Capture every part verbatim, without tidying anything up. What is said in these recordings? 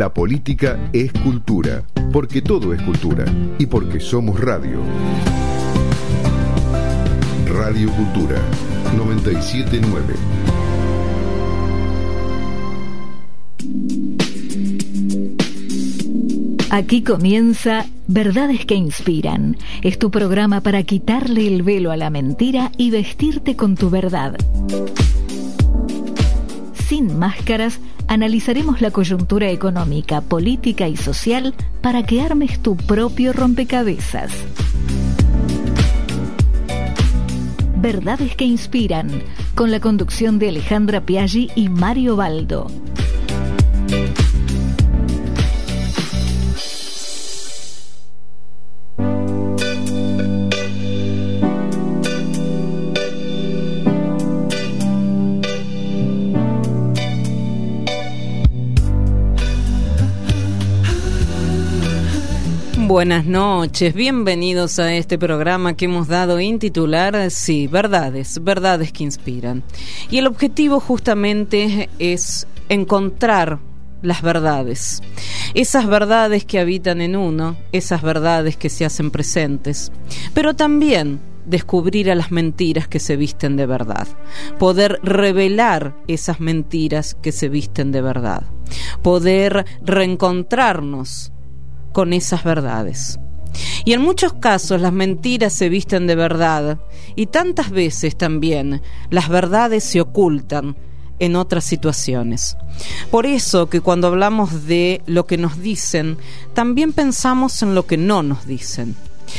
La política es cultura, porque todo es cultura y porque somos radio. Radio Cultura noventa y siete punto nueve. Aquí comienza Verdades que Inspiran. Es tu programa para quitarle el velo a la mentira y vestirte con tu verdad. Sin máscaras, analizaremos la coyuntura económica, política y social para que armes tu propio rompecabezas. Verdades que Inspiran, con la conducción de Alejandra Piaggi y Mario Baldo. Buenas noches, bienvenidos a este programa que hemos dado en titular, sí, verdades, verdades que inspiran. Y el objetivo justamente es encontrar las verdades, esas verdades que habitan en uno, esas verdades que se hacen presentes, pero también descubrir a las mentiras que se visten de verdad, poder revelar esas mentiras que se visten de verdad, poder reencontrarnos con esas verdades. Y en muchos casos las mentiras se visten de verdad y tantas veces también las verdades se ocultan en otras situaciones. Por eso que cuando hablamos de lo que nos dicen, también pensamos en lo que no nos dicen.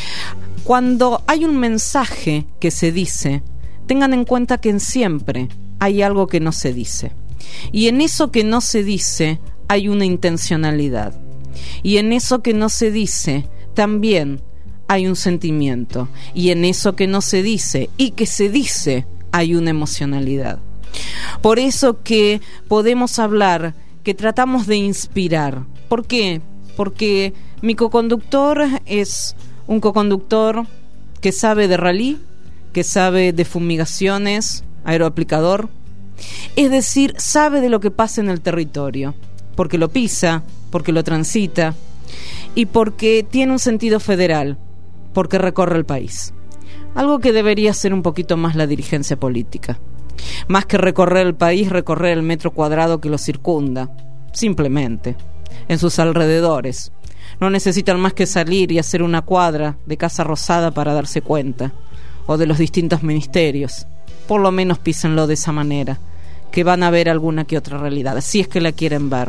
Cuando hay un mensaje que se dice, tengan en cuenta que siempre hay algo que no se dice. Y en eso que no se dice hay una intencionalidad. Y en eso que no se dice también hay un sentimiento. Y en eso que no se dice y que se dice hay una emocionalidad. Por eso que podemos hablar que tratamos de inspirar. ¿Por qué? Porque mi coconductor es un coconductor que sabe de rally, que sabe de fumigaciones, aeroaplicador. Es decir, sabe de lo que pasa en el territorio, porque lo pisa, porque lo transita y porque tiene un sentido federal, porque recorre el país. Algo que debería ser un poquito más la dirigencia política. Más que recorrer el país, recorrer el metro cuadrado que lo circunda, simplemente, en sus alrededores. No necesitan más que salir y hacer una cuadra de Casa Rosada para darse cuenta, o de los distintos ministerios. Por lo menos písenlo de esa manera, que van a ver alguna que otra realidad, si es que la quieren ver.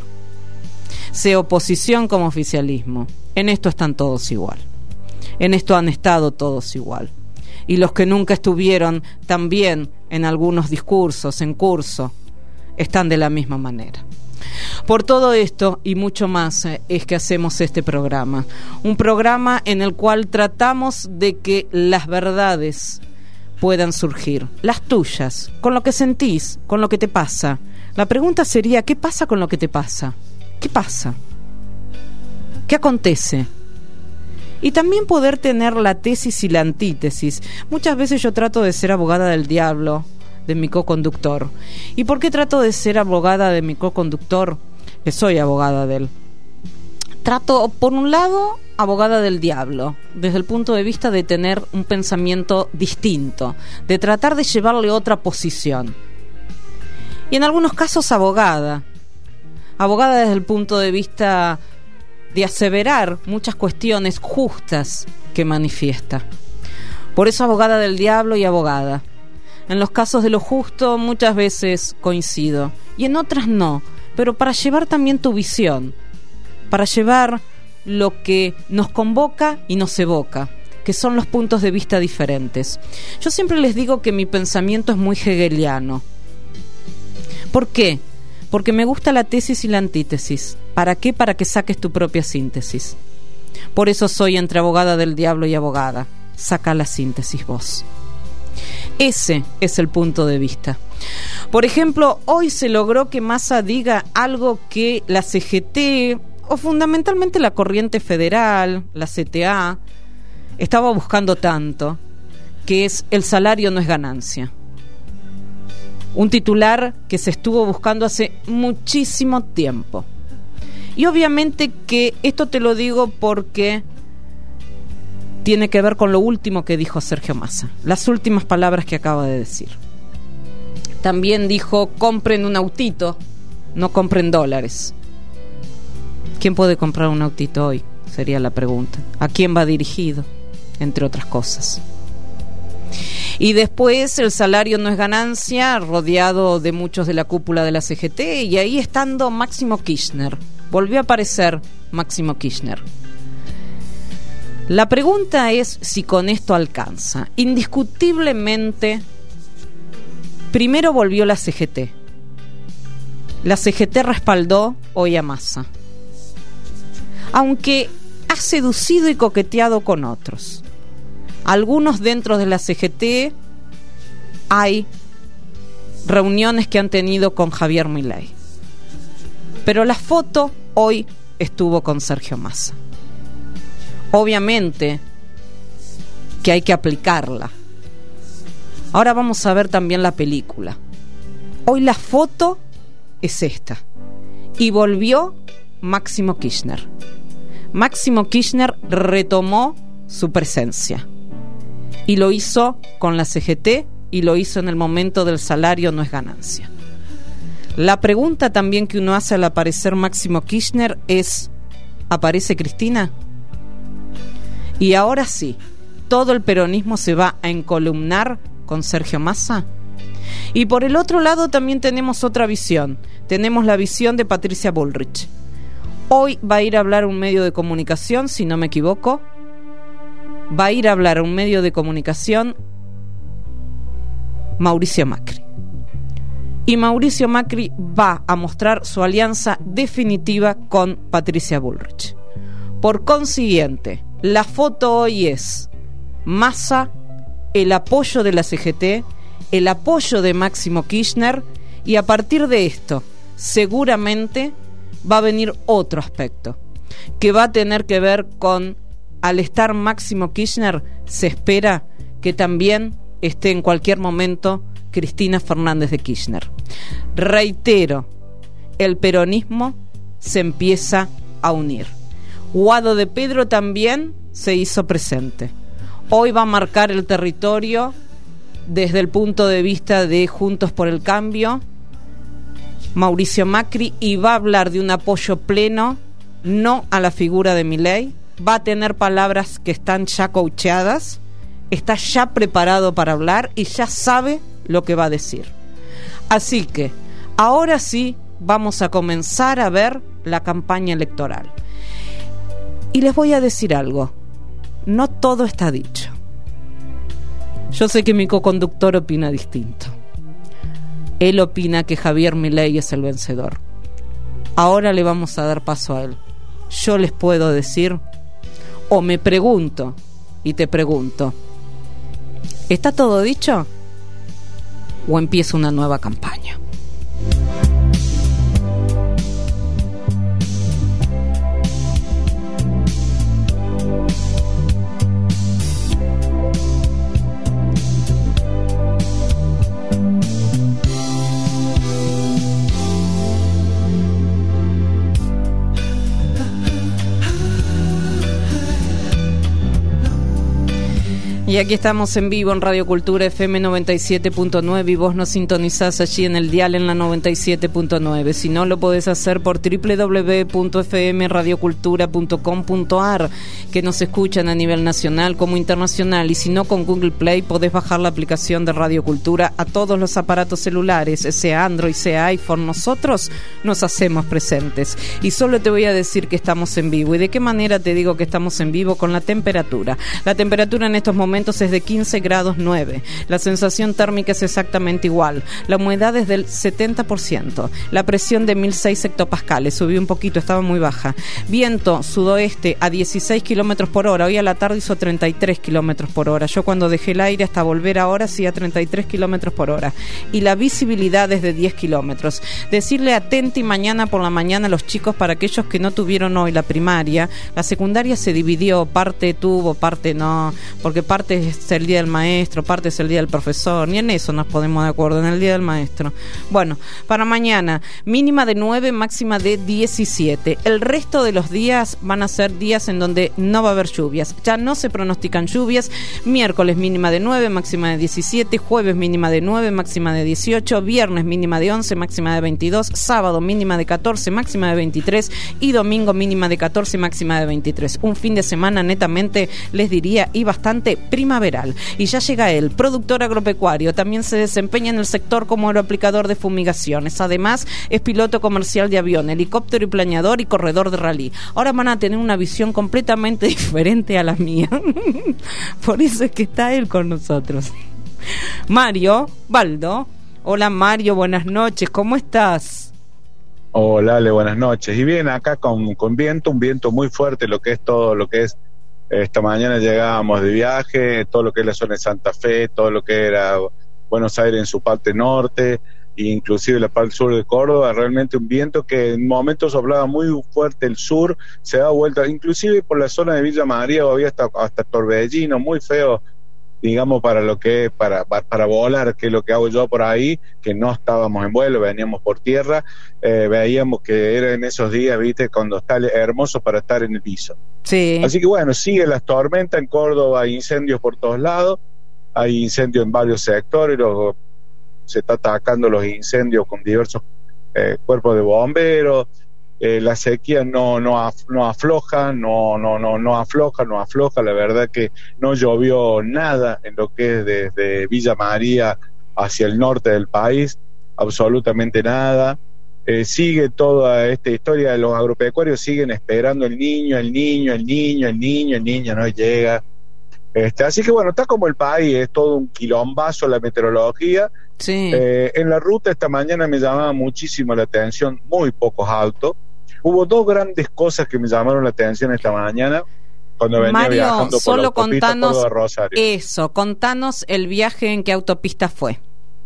Sea oposición como oficialismo, en esto están todos igual. En esto han estado todos igual. Y los que nunca estuvieron también en algunos discursos en curso están de la misma manera. Por todo esto y mucho más eh, es que hacemos este programa. Un programa en el cual tratamos de que las verdades puedan surgir. Las tuyas, con lo que sentís, con lo que te pasa. La pregunta sería, ¿qué pasa con lo que te pasa? ¿Qué pasa? ¿Qué acontece? Y también poder tener la tesis y la antítesis. Muchas veces yo trato de ser abogada del diablo de mi coconductor. ¿Y por qué trato de ser abogada de mi coconductor? Que soy abogada de él. Trato, por un lado, abogada del diablo, desde el punto de vista de tener un pensamiento distinto, de tratar de llevarle otra posición. Y en algunos casos abogada. Abogada desde el punto de vista de aseverar muchas cuestiones justas que manifiesta. Por eso abogada del diablo y abogada. En los casos de lo justo muchas veces coincido y en otras no, pero para llevar también tu visión, para llevar lo que nos convoca y nos evoca, que son los puntos de vista diferentes. Yo siempre les digo que mi pensamiento es muy hegeliano. ¿Por qué? Porque me gusta la tesis y la antítesis. ¿Para qué? Para que saques tu propia síntesis. Por eso soy entre abogada del diablo y abogada. Saca la síntesis vos. Ese es el punto de vista. Por ejemplo, hoy se logró que Massa diga algo que la C G T, o fundamentalmente la Corriente Federal, la C T A, estaba buscando tanto, que es el salario no es ganancia. Un titular que se estuvo buscando hace muchísimo tiempo Y obviamente que esto te lo digo porque tiene que ver con lo último que dijo Sergio Massa, las últimas palabras que acaba de decir. También dijo, compren un autito, no compren dólares. ¿Quién puede comprar un autito hoy? Sería la pregunta. ¿A quién va dirigido? Entre otras cosas. Y después el salario no es ganancia, rodeado de muchos de la cúpula de la C G T, y ahí estando Máximo Kirchner. Volvió a aparecer Máximo Kirchner. La pregunta es si con esto alcanza. Indiscutiblemente, primero volvió la C G T. La C G T respaldó hoy a Massa, aunque ha seducido y coqueteado con otros. Algunos dentro de la C G T hay reuniones que han tenido con Javier Milei, pero la foto hoy estuvo con Sergio Massa. Obviamente que hay que aplicarla. Ahora vamos a ver también la película. Hoy la foto es esta. Y volvió Máximo Kirchner. Máximo Kirchner retomó su presencia. Y lo hizo con la C G T y lo hizo en el momento del salario no es ganancia. La pregunta también que uno hace al aparecer Máximo Kirchner es, ¿aparece Cristina? Y ahora sí, ¿todo el peronismo se va a encolumnar con Sergio Massa? Y por el otro lado también tenemos otra visión. Tenemos la visión de Patricia Bullrich. Hoy va a ir a hablar a un medio de comunicación, si no me equivoco. Va a ir a hablar a un medio de comunicación Mauricio Macri. Y Mauricio Macri va a mostrar su alianza definitiva con Patricia Bullrich. Por consiguiente, la foto hoy es Massa, el apoyo de la C G T, el apoyo de Máximo Kirchner, y a partir de esto, seguramente va a venir otro aspecto, que va a tener que ver con, al estar Máximo Kirchner, se espera que también esté en cualquier momento Cristina Fernández de Kirchner. Reitero, el peronismo se empieza a unir. Guado de Pedro también se hizo presente. Hoy va a marcar el territorio desde el punto de vista de Juntos por el Cambio, Mauricio Macri, y va a hablar de un apoyo pleno, no a la figura de Milei. Va a tener palabras que están ya coacheadas, está ya preparado para hablar y ya sabe lo que va a decir. Así que ahora sí vamos a comenzar a ver la campaña electoral. Y les voy a decir algo, no todo está dicho. Yo sé que mi coconductor opina distinto. Él opina que Javier Milei es el vencedor. Ahora le vamos a dar paso a él. Yo les puedo decir, o me pregunto, y te pregunto, ¿está todo dicho? ¿O empieza una nueva campaña? Y aquí estamos en vivo en Radio Cultura F M noventa y siete punto nueve y vos nos sintonizás allí en el dial en la noventa y siete punto nueve. Si no, lo podés hacer por doble u doble u doble u punto f m radio cultura punto com punto a r, que nos escuchan a nivel nacional como internacional. Y si no, con Google Play podés bajar la aplicación de Radio Cultura a todos los aparatos celulares, sea Android, sea iPhone. Nosotros nos hacemos presentes. Y solo te voy a decir que estamos en vivo. ¿Y de qué manera te digo que estamos en vivo? Con la temperatura. La temperatura en estos momentos es de quince grados nueve. La sensación térmica es exactamente igual. La humedad es del setenta por ciento. La presión de mil seis hectopascales. Subió un poquito, estaba muy baja. Viento sudoeste a dieciséis kilómetros por hora. Hoy a la tarde hizo treinta y tres kilómetros por hora. Yo cuando dejé el aire hasta volver ahora sí a treinta y tres kilómetros por hora. Y la visibilidad es de diez kilómetros. Decirle atenti mañana por la mañana a los chicos, para aquellos que no tuvieron hoy la primaria. La secundaria se dividió, parte tuvo, parte no, porque parte parte es el día del maestro, parte es el día del profesor, ni en eso nos ponemos de acuerdo, en el día del maestro. Bueno, para mañana, mínima de nueve, máxima de diecisiete. El resto de los días van a ser días en donde no va a haber lluvias. Ya no se pronostican lluvias. Miércoles mínima de nueve, máxima de diecisiete. Jueves mínima de nueve, máxima de dieciocho. Viernes mínima de once, máxima de veintidós. Sábado mínima de catorce, máxima de veintitrés. Y domingo mínima de catorce, máxima de veintitrés. Un fin de semana netamente, les diría, y bastante primaveral. Y ya llega él, productor agropecuario. También se desempeña en el sector como aeroaplicador de fumigaciones. Además, es piloto comercial de avión, helicóptero y planeador y corredor de rally. Ahora van a tener una visión completamente diferente a la mía. Por eso es que está él con nosotros. Mario Baldo. Hola Mario, buenas noches, ¿cómo estás? Hola Ale, buenas noches. Y bien, acá con, con viento, un viento muy fuerte, lo que es todo, lo que es, esta mañana llegábamos de viaje, todo lo que es la zona de Santa Fe, todo lo que era Buenos Aires en su parte norte, e inclusive la parte sur de Córdoba, realmente un viento que en momentos soplaba muy fuerte el sur, se da vuelta, inclusive por la zona de Villa María había hasta, hasta torbellino, muy feo, digamos, para lo que para, para volar, que es lo que hago yo por ahí, que no estábamos en vuelo, veníamos por tierra, eh, veíamos que era en esos días, viste, cuando está hermoso para estar en el piso. Sí. Así que bueno, sigue las tormentas en Córdoba, hay incendios por todos lados, hay incendios en varios sectores, los, se está atacando los incendios con diversos eh, cuerpos de bomberos, eh, la sequía no no af, no afloja, no no no no afloja, no afloja, la verdad que no llovió nada en lo que es desde Villa María hacia el norte del país, absolutamente nada. Eh, sigue toda esta historia de los agropecuarios, siguen esperando el niño, el niño, el niño, el niño, el niño no llega. Este, así que bueno, está como el país, es todo un quilombazo la meteorología. Sí. Eh, en la ruta esta mañana me llamaba muchísimo la atención, muy pocos autos. Hubo dos grandes cosas que me llamaron la atención esta mañana cuando venía Mario, viajando por solo la autopista contanos Córdoba-Rosario. Eso, contanos el viaje, en qué autopista fue.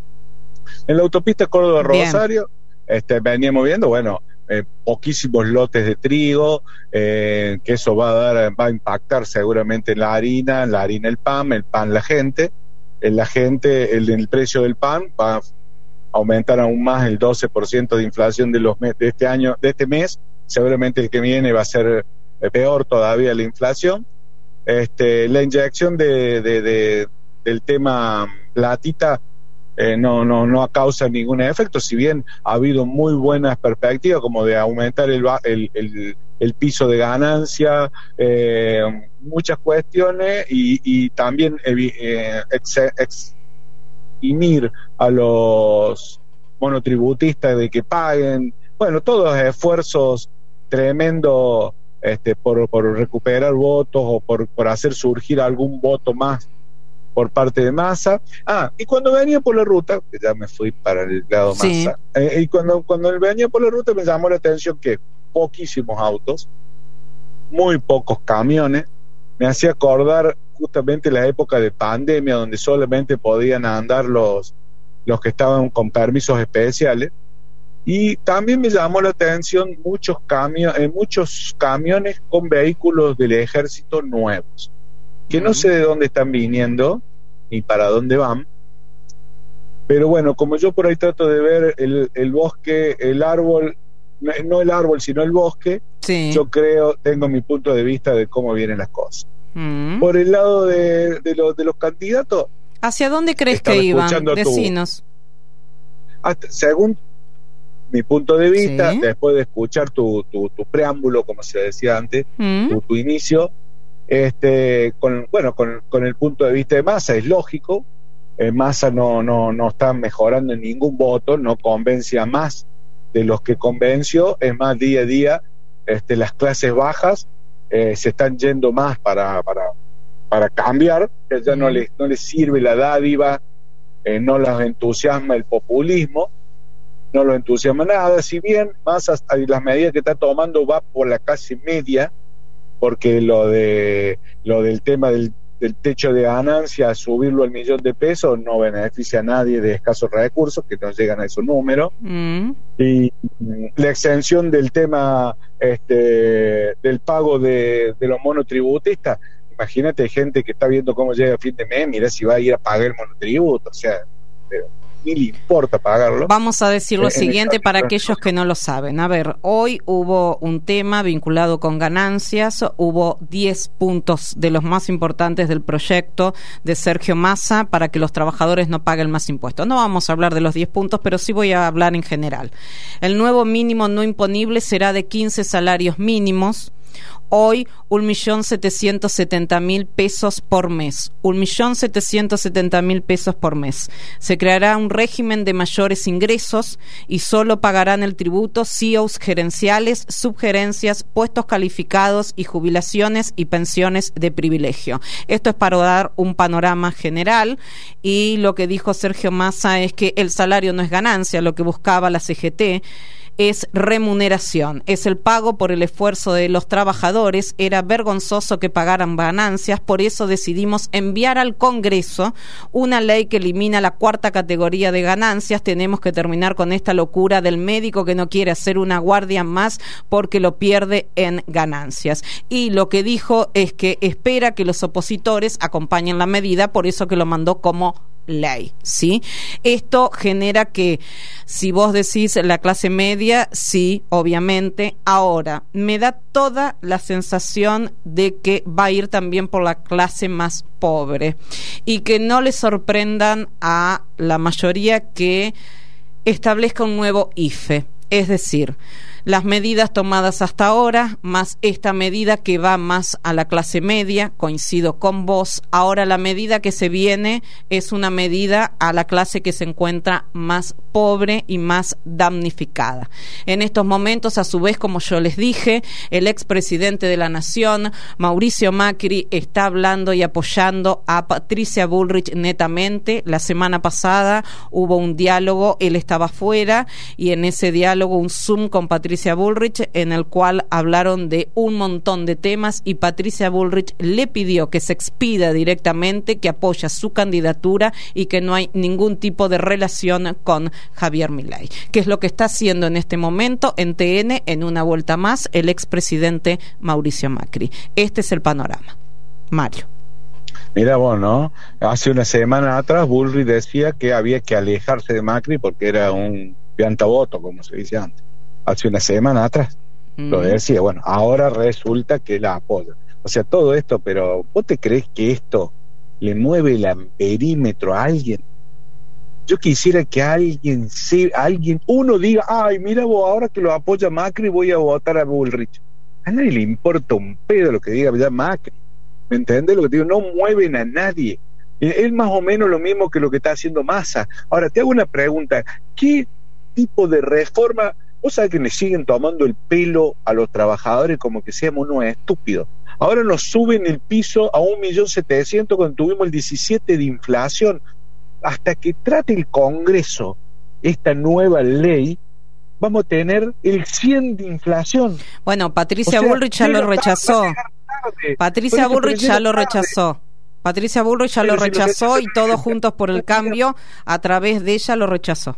En la autopista Córdoba-Rosario este, veníamos viendo, bueno, eh, poquísimos lotes de trigo, eh, que eso va a dar, va a impactar seguramente en la harina, la harina el pan, el pan la gente, en la gente el, el precio del pan va a aumentar aún más el doce por ciento de inflación de los de este año, de este mes, seguramente el que viene va a ser eh, peor todavía la inflación. Este, la inyección de, de, de del tema platita Eh, no no no causa ningún efecto, si bien ha habido muy buenas perspectivas como de aumentar el el, el, el piso de ganancia, eh, muchas cuestiones y, y también eh, ex, eximir a los monotributistas de que paguen, bueno, todos los esfuerzos tremendos este, por, por recuperar votos o por, por hacer surgir algún voto más por parte de Massa. Ah, y cuando venía por la ruta, que ya me fui para el lado Massa, sí. eh, y cuando, cuando venía por la ruta me llamó la atención que poquísimos autos, muy pocos camiones, me hacía acordar justamente la época de pandemia, donde solamente podían andar los, los que estaban con permisos especiales, y también me llamó la atención muchos, camio- eh, muchos camiones con vehículos del ejército nuevos, que no sé de dónde están viniendo ni para dónde van, pero bueno, como yo por ahí trato de ver el, el bosque, el árbol, no el árbol sino el bosque, sí. Yo creo, tengo mi punto de vista de cómo vienen las cosas. Mm. Por el lado de, de, lo, de los candidatos, ¿hacia dónde crees estaba que iban? escuchando tu- Decinos. hasta, según mi punto de vista, Sí. después de escuchar tu, tu, tu preámbulo, como se decía antes, Mm. tu, tu inicio, este, con, bueno, con, con el punto de vista de Massa, es lógico, eh, Massa no, no, no está mejorando en ningún voto, no convence a más de los que convenció, es más, día a día, este, las clases bajas eh, se están yendo más para, para, para cambiar, que ya no les, no les sirve la dádiva, eh, no les entusiasma el populismo, no lo entusiasma nada, si bien Massa, las medidas que está tomando va por la clase media, porque lo de lo del tema del, del techo de ganancia, subirlo al millón de pesos, no beneficia a nadie de escasos recursos, que no llegan a esos números. Mm. Y la exención del tema este del pago de, de los monotributistas, imagínate gente que está viendo cómo llega el fin de mes, mira si va a ir a pagar el monotributo, o sea, ni le importa pagarlo. Vamos a decir lo siguiente para aquellos que no lo saben. A ver, hoy hubo un tema vinculado con ganancias, hubo diez puntos de los más importantes del proyecto de Sergio Massa para que los trabajadores no paguen más impuestos. No vamos a hablar de los diez puntos, pero sí voy a hablar en general. El nuevo mínimo no imponible será de quince salarios mínimos. Hoy, un millón setecientos setenta mil pesos por mes. Un millón setecientos setenta mil pesos por mes. Se creará un régimen de mayores ingresos y solo pagarán el tributo C E Os gerenciales, subgerencias, puestos calificados y jubilaciones y pensiones de privilegio. Esto es para dar un panorama general, y lo que dijo Sergio Massa es que el salario no es ganancia, lo que buscaba la C G T es remuneración, es el pago por el esfuerzo de los trabajadores. Era vergonzoso que pagaran ganancias, por eso decidimos enviar al Congreso una ley que elimina la cuarta categoría de ganancias. Tenemos que terminar con esta locura del médico que no quiere hacer una guardia más porque lo pierde en ganancias. Y lo que dijo es que espera que los opositores acompañen la medida, por eso que lo mandó como ley, ¿sí? Esto genera que, si vos decís la clase media, sí, obviamente. Ahora, me da toda la sensación de que va a ir también por la clase más pobre, y que no le sorprendan a la mayoría que establezca un nuevo I F E, es decir, las medidas tomadas hasta ahora, más esta medida que va más a la clase media, coincido con vos. Ahora la medida que se viene es una medida a la clase que se encuentra más pobre y más damnificada. En estos momentos, a su vez, como yo les dije, el expresidente de la Nación, Mauricio Macri, está hablando y apoyando a Patricia Bullrich netamente. La semana pasada hubo un diálogo, él estaba afuera, y en ese diálogo un Zoom con Patricia Bullrich, en el cual hablaron de un montón de temas, y Patricia Bullrich le pidió que se expida directamente, que apoya su candidatura y que no hay ningún tipo de relación con Javier Milei, que es lo que está haciendo en este momento en T N, en una vuelta más, el expresidente Mauricio Macri. Este es el panorama. Mario. Mira vos, ¿no? Hace una semana atrás Bullrich decía que había que alejarse de Macri porque era un piantaboto, como se dice antes. Hace una semana atrás mm. lo decía. Bueno, ahora resulta que la apoya. O sea, todo esto, pero ¿vos te crees que esto le mueve el amperímetro a alguien? Yo quisiera que alguien, se, alguien, uno diga, ay, mira vos, ahora que lo apoya Macri voy a votar a Bullrich. A nadie le importa un pedo lo que diga ya Macri. ¿Me entendés lo que te digo? No mueven a nadie. Es más o menos lo mismo que lo que está haciendo Massa. Ahora, te hago una pregunta. ¿Qué tipo de reforma? Vos sabés que le siguen tomando el pelo a los trabajadores como que seamos unos estúpidos. Ahora nos suben el piso a un millón setecientos cuando tuvimos el diecisiete de inflación. Hasta que trate el Congreso esta nueva ley, vamos a tener el cien de inflación. Bueno, Patricia o sea, Bullrich ya lo rechazó. Tarde, Patricia Bullrich ya lo rechazó. Patricia Bullrich ya lo rechazó, y todos juntos por el cambio, a través de ella, lo rechazó.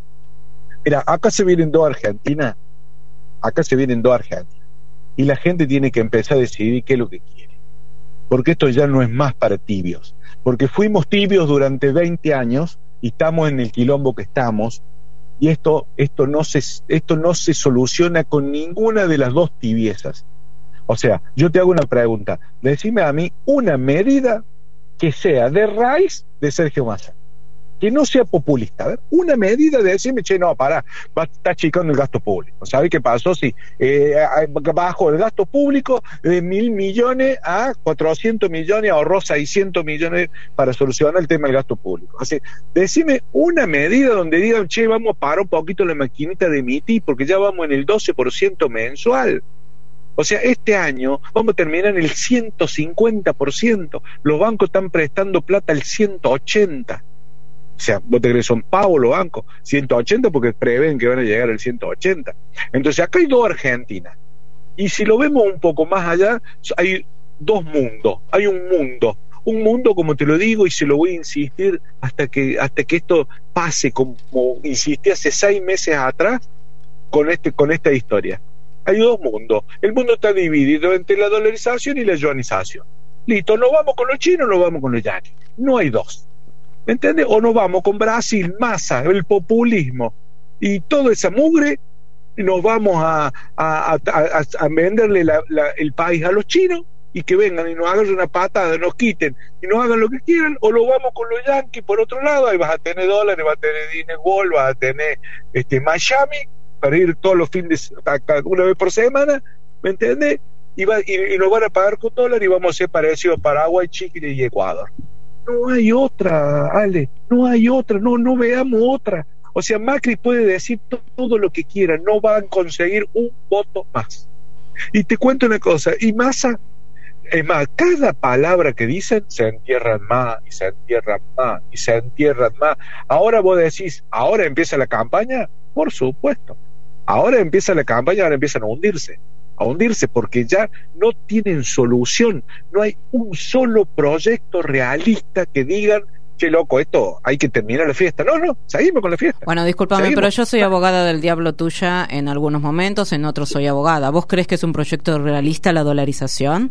Mira, acá se vienen dos Argentinas, acá se vienen dos Argentinas, y la gente tiene que empezar a decidir qué es lo que quiere, porque esto ya no es más para tibios, porque fuimos tibios durante veinte años y estamos en el quilombo que estamos, y esto, esto, no se, esto no se soluciona con ninguna de las dos tibiezas. O sea, yo te hago una pregunta, decime a mí una medida que sea de raíz de Sergio Massa, que no sea populista. A ver, una medida de decirme, che, no, pará, va a estar chicando el gasto público. ¿Sabés qué pasó? Si eh, bajó el gasto público de mil millones a cuatrocientos millones, ahorró seiscientos millones para solucionar el tema del gasto público. Así, decime una medida donde digan, che, vamos a parar un poquito la maquinita de emitir, porque ya vamos en el doce por ciento mensual. O sea, este año vamos a terminar en el ciento cincuenta por ciento. Los bancos están prestando plata al ciento ochenta por ciento. O sea, vos te crees, son pavos los bancos, ciento ochenta porque prevén que van a llegar al ciento ochenta. Entonces acá hay dos Argentinas. Y si lo vemos un poco más allá, hay dos mundos. Hay un mundo. Un mundo, como te lo digo, y se lo voy a insistir hasta que, hasta que esto pase, como insistí hace seis meses atrás con, este, con esta historia. Hay dos mundos. El mundo está dividido entre la dolarización y la yuanización. Listo, nos vamos con los chinos o nos vamos con los yanquis. No hay dos. ¿Me entiendes? O nos vamos con Brasil, Massa, el populismo y toda esa mugre, y nos vamos a, a, a, a, a venderle la, la, el país a los chinos y que vengan y nos hagan una patada, nos quiten y nos hagan lo que quieran, o lo vamos con los yanquis por otro lado, ahí vas a tener dólares, vas a tener Disney World, vas a tener este, Miami, para ir todos los fines, una vez por semana, ¿me entiendes? Y, va, y, y nos van a pagar con dólares y vamos a ser parecidos a Paraguay, Chile y Ecuador. No hay otra, Ale, no hay otra, no, no veamos otra. O sea, Macri puede decir to- todo lo que quiera, no van a conseguir un voto más. Y te cuento una cosa, y Massa, es más, cada palabra que dicen se entierran más, y se entierran más, y se entierran más. Ahora vos decís, ¿ahora empieza la campaña? Por supuesto. Ahora empieza la campaña, ahora empiezan a hundirse. a hundirse porque ya no tienen solución, no hay un solo proyecto realista que digan, che loco, esto hay que terminar la fiesta. No, no, seguimos con la fiesta. Bueno, discúlpame, seguimos. Pero yo soy abogada del diablo tuya en algunos momentos, en otros soy abogada. ¿Vos crees que es un proyecto realista la dolarización?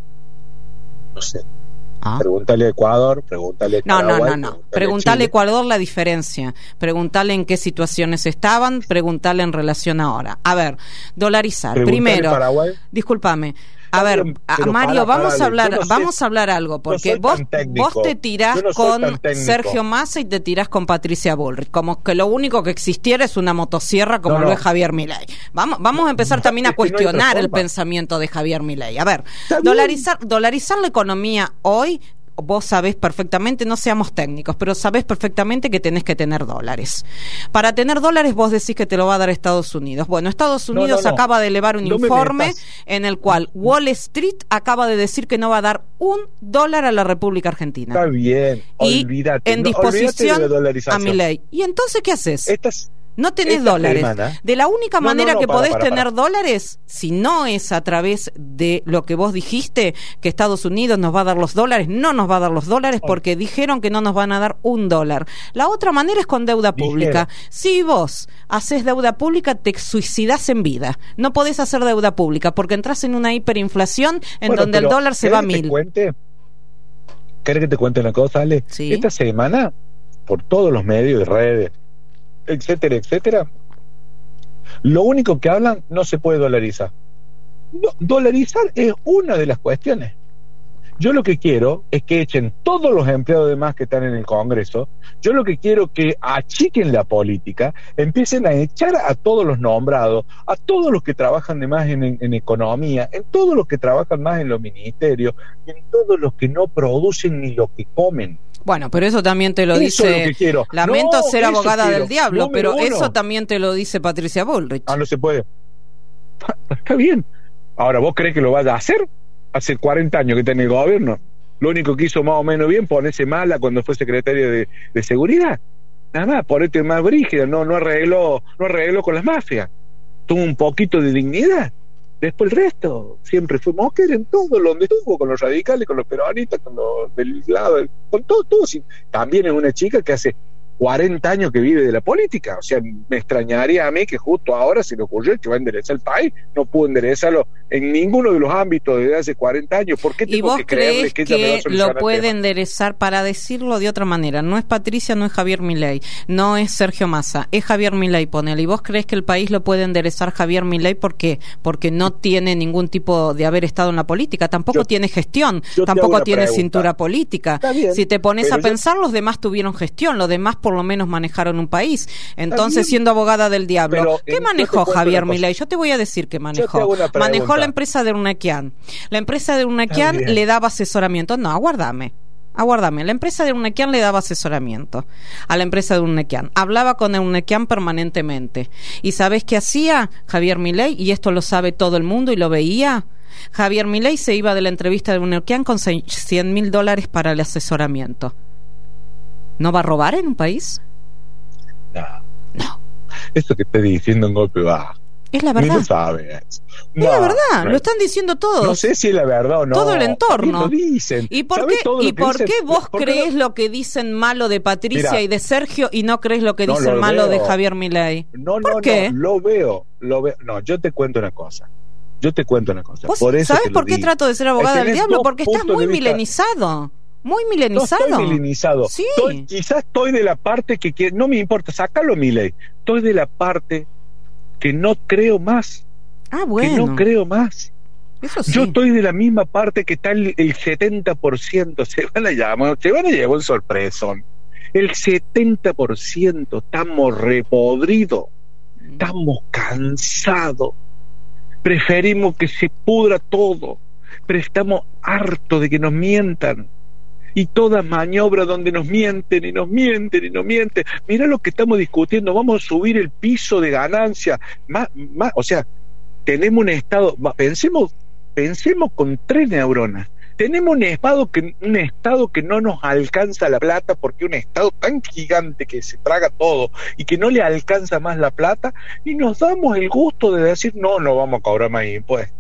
No sé. ¿Ah? Pregúntale a Ecuador, pregúntale a No, Paraguay, no, no, no. Pregúntale a Ecuador la diferencia. Pregúntale en qué situaciones estaban, pregúntale en relación ahora. A ver, dolarizar. Primero, Paraguay. Discúlpame. A ver, a Mario, para, vamos para, a hablar, no vamos sé, a hablar algo, porque no vos, vos te tirás no con Sergio Massa y te tirás con Patricia Bullrich, como que lo único que existiera es una motosierra como no, no. lo es Javier Milei. Vamos, vamos a empezar también a cuestionar no el pensamiento de Javier Milei. A ver, dolarizar, dolarizar la economía hoy. Vos sabés perfectamente, no seamos técnicos, pero sabés perfectamente que tenés que tener dólares. Para tener dólares vos decís que te lo va a dar Estados Unidos. Bueno, Estados Unidos no, no, no. acaba de elevar un no informe en el cual Wall Street acaba de decir que no va a dar un dólar a la República Argentina. Está bien, y olvídate. en disposición no, de a Milei. ¿Y entonces qué haces? Estas... No tenés Esta dólares. Semana, de la única no, manera no, no, que para, podés para, para. tener dólares, si no es a través de lo que vos dijiste, que Estados Unidos nos va a dar los dólares, no nos va a dar los dólares porque dijeron que no nos van a dar un dólar. La otra manera es con deuda pública. Dijeron. Si vos haces deuda pública, te suicidás en vida. No podés hacer deuda pública porque entras en una hiperinflación en bueno, donde el dólar se va a mil. ¿Querés que te cuente una cosa, Ale? ¿Sí? Esta semana, por todos los medios y redes, etcétera, etcétera, lo único que hablan, no se puede dolarizar. No, dolarizar es una de las cuestiones. Yo lo que quiero es que echen todos los empleados de más que están en el Congreso. Yo lo que quiero es que achiquen la política, empiecen a echar a todos los nombrados, a todos los que trabajan de más en, en, en economía, en todos los que trabajan más en los ministerios, y en todos los que no producen ni lo que comen. Bueno, pero eso también te lo eso dice. Es lo que quiero. Lamento no, ser abogada quiero. del diablo, no pero uno. eso también te lo dice Patricia Bullrich. Ah, no se puede. Está bien. Ahora, ¿vos crees que lo vaya a hacer? Hace cuarenta años que está en el gobierno. Lo único que hizo más o menos bien, ponerse mala cuando fue secretario de, de seguridad. Nada más, ponerte más brígida. No, no arregló, no arregló con las mafias. Tuvo un poquito de dignidad. Después el resto, siempre fue Moquer en todo, donde estuvo, con los radicales, con los peronistas, con los del lado, con todo, todo. También es una chica que hace cuarenta años que vive de la política. O sea, me extrañaría a mí que justo ahora se le ocurrió que va a enderezar el país. No pudo enderezarlo en ninguno de los ámbitos desde hace cuarenta años. ¿Por qué tengo ¿Y vos que creerle crees que ella me va a que solucionar lo puede el tema? enderezar? Para decirlo de otra manera, no es Patricia, no es Javier Milei, no es Sergio Massa, es Javier Milei, ponele. ¿Y vos crees que el país lo puede enderezar Javier Milei? ¿Por qué? Porque no tiene ningún tipo de haber estado en la política, tampoco yo, tiene gestión, tampoco tiene pregunta. cintura política. Bien, si te pones a pensar, yo... los demás tuvieron gestión, los demás por lo menos manejaron un país. Entonces, siendo abogada del diablo, pero, ¿qué manejó Javier Milei? Yo te voy a decir qué manejó. Manejó la empresa de Urnequian. La empresa de Urnequian le daba asesoramiento. No, aguárdame. Aguárdame. La empresa de Urnequian le daba asesoramiento a la empresa de Urnequian. Hablaba con Urnequian permanentemente. ¿Y sabés qué hacía Javier Milei? Y esto lo sabe todo el mundo y lo veía. Javier Milei se iba de la entrevista de Urnequian con cien mil dólares para el asesoramiento. ¿No va a robar en un país? No. No. Eso que estoy diciendo en golpe bajo. Es la verdad. No sabe. No, es la verdad, no, lo están diciendo todos. No sé si es la verdad o no. Todo el entorno. Lo dicen. ¿Y por qué, ¿y por qué vos ¿Por crees lo... lo que dicen malo de Patricia Mirá, y de Sergio y no crees lo que no, dicen lo malo veo. de Javier Milei? No, ¿Por no, qué? no, lo veo, lo veo. No, yo te cuento una cosa. yo te cuento una cosa. ¿Vos por eso ¿Sabes por qué digo. trato de ser abogada del diablo? Porque estás muy milenizado. Muy milenizado. No estoy milenizado. Sí. Estoy, quizás estoy de la parte que, que no me importa, sácalo, Milei. Estoy de la parte que no creo más. Ah, bueno. Que no creo más. Eso sí. Yo estoy de la misma parte que está el, el setenta por ciento. Se van a llamar, se van a llevar un sorpresón. El setenta por ciento estamos repodridos. Estamos cansados. Preferimos que se pudra todo. Pero estamos hartos de que nos mientan. Y todas maniobras donde nos mienten y nos mienten y nos mienten. Mirá lo que estamos discutiendo. Vamos a subir el piso de ganancia. Más, más, o sea, tenemos un estado. Pensemos, pensemos con tres neuronas. Tenemos un estado que un estado que no nos alcanza la plata, porque un estado tan gigante que se traga todo y que no le alcanza más la plata, y nos damos el gusto de decir no, no vamos a cobrar más impuestos.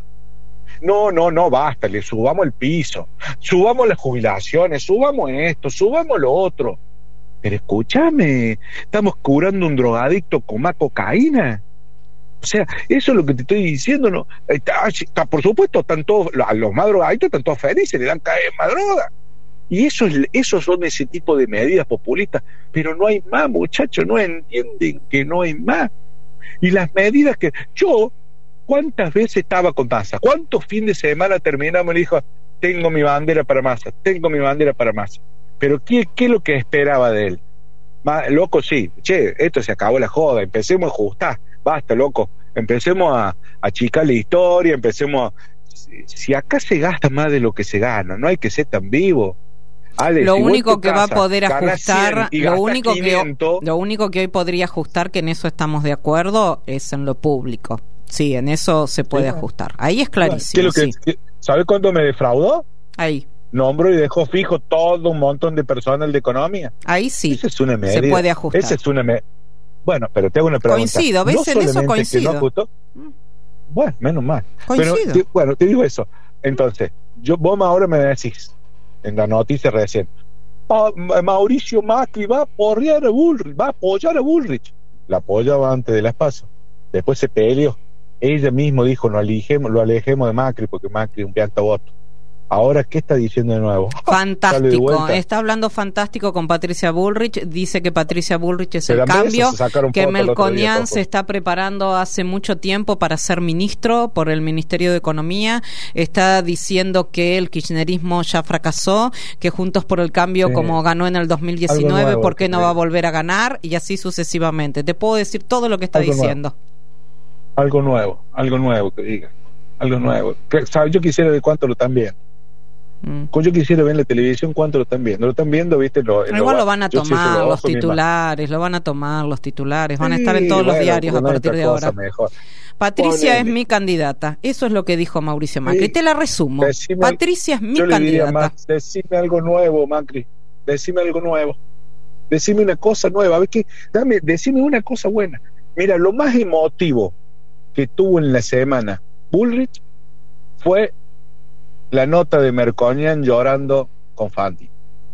No, no, no, basta, le subamos el piso, subamos las jubilaciones, subamos esto, subamos lo otro. Pero escúchame, estamos curando un drogadicto con más cocaína. O sea, eso es lo que te estoy diciendo, ¿no? Está, está, por supuesto, están todos, los más drogadictos están todos felices, le dan cada vez más droga. Y eso es, esos son ese tipo de medidas populistas. Pero no hay más, muchachos, no entienden que no hay más. Y las medidas que... Yo, ¿cuántas veces estaba con Massa? ¿Cuántos fines de semana terminamos y dijo, tengo mi bandera para Massa, tengo mi bandera para Massa? Pero ¿qué, qué es lo que esperaba de él? Más, loco, sí, che, esto se acabó la joda, empecemos a ajustar. Basta, loco, empecemos a, a achicar la historia, empecemos a... Si, si acá se gasta más de lo que se gana, no hay que ser tan vivo. Ale, lo si único que casa, va a poder ajustar, lo único quinientos, que lo único que hoy podría ajustar, que en eso estamos de acuerdo, es en lo público. Sí, en eso se puede sí, ajustar. Ahí es clarísimo. ¿Qué es lo que, sí. ¿Sabe cuánto me defraudó? Ahí. Nombro y dejó fijo todo un montón de personal de economía. Ahí sí. Esa es una medida. Se puede ajustar. Esa es una medida. Bueno, pero te hago una pregunta. Coincido, ¿ves? No en eso coincido. No ajustó, bueno, menos mal. Coincido. Pero, te, bueno, te digo eso. Entonces, yo, vos ahora me decís, en la noticia recién, oh, Mauricio Macri va a apoyar a Bullrich, va a apoyar a Bullrich. La apoyaba antes de las PASO. Después se peleó. Ella mismo dijo, no alejemos, lo alejemos de Macri, porque Macri es un piantaboto. Ahora, ¿qué está diciendo de nuevo? Fantástico, está hablando fantástico con Patricia Bullrich, dice que Patricia Bullrich es el cambio, que Melconian se está preparando hace mucho tiempo para ser ministro por el Ministerio de Economía, está diciendo que el kirchnerismo ya fracasó, que Juntos por el Cambio, sí, como ganó en el dos mil diecinueve, nuevo, ¿por qué no sí. va a volver a ganar? Y así sucesivamente. Te puedo decir todo lo que está algo diciendo. Nuevo. Algo nuevo, algo nuevo que diga, algo nuevo. ¿Sabes? Yo quisiera ver cuánto lo están viendo. Mm. Yo quisiera ver en la televisión cuánto lo están viendo. Lo están viendo, ¿viste? Lo, Igual lo, lo van a tomar los titulares, lo van a tomar los titulares, van sí, a estar en todos bueno, los diarios a partir de ahora. Mejor. Patricia Ponele. es mi candidata. Eso es lo que dijo Mauricio Macri. Sí. Te la resumo. Decime, Patricia es mi yo candidata. Le diría más, decime algo nuevo, Macri. Decime algo nuevo. Decime una cosa nueva. A ver qué, dame, decime una cosa buena. Mira, lo más emotivo que tuvo en la semana Bullrich fue la nota de Melconian llorando con Fanti.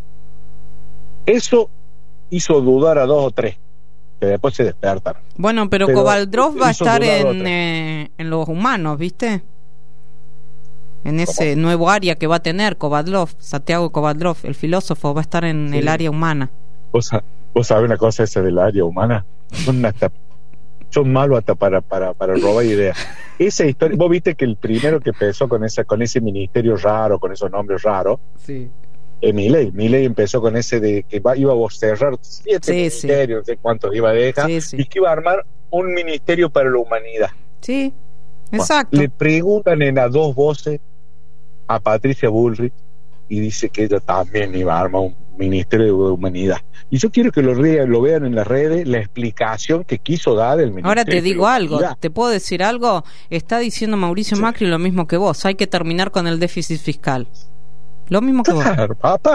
Eso hizo dudar a dos o tres, que después se despertaron. Bueno, pero, pero Kovaldrov va a estar en, eh, en los humanos, ¿viste? En ese ¿Cómo? nuevo área que va a tener Kovaldrov, Santiago Kovaldrov, el filósofo, va a estar en sí. el área humana. ¿Vos, vos sabés una cosa esa del área humana? Son hasta son malos hasta para, para, para robar ideas. Esa historia, vos viste que el primero que empezó con esa, con ese ministerio raro, con esos nombres raros, sí. eh, Milei, Milei empezó con ese de que va, iba a cerrar siete sí, ministerios, sí. no sé cuántos iba a dejar, sí, sí. y que iba a armar un ministerio para la humanidad. Sí, exacto. Bueno, le preguntan en las dos voces a Patricia Bullrich y dice que ella también iba a armar un Ministerio de Humanidad. Y yo quiero que lo, re, lo vean en las redes, la explicación que quiso dar el Ministerio. Ahora te digo algo, ¿te puedo decir algo? Está diciendo Mauricio sí. Macri lo mismo que vos, hay que terminar con el déficit fiscal. Lo mismo que claro, vos. Papá,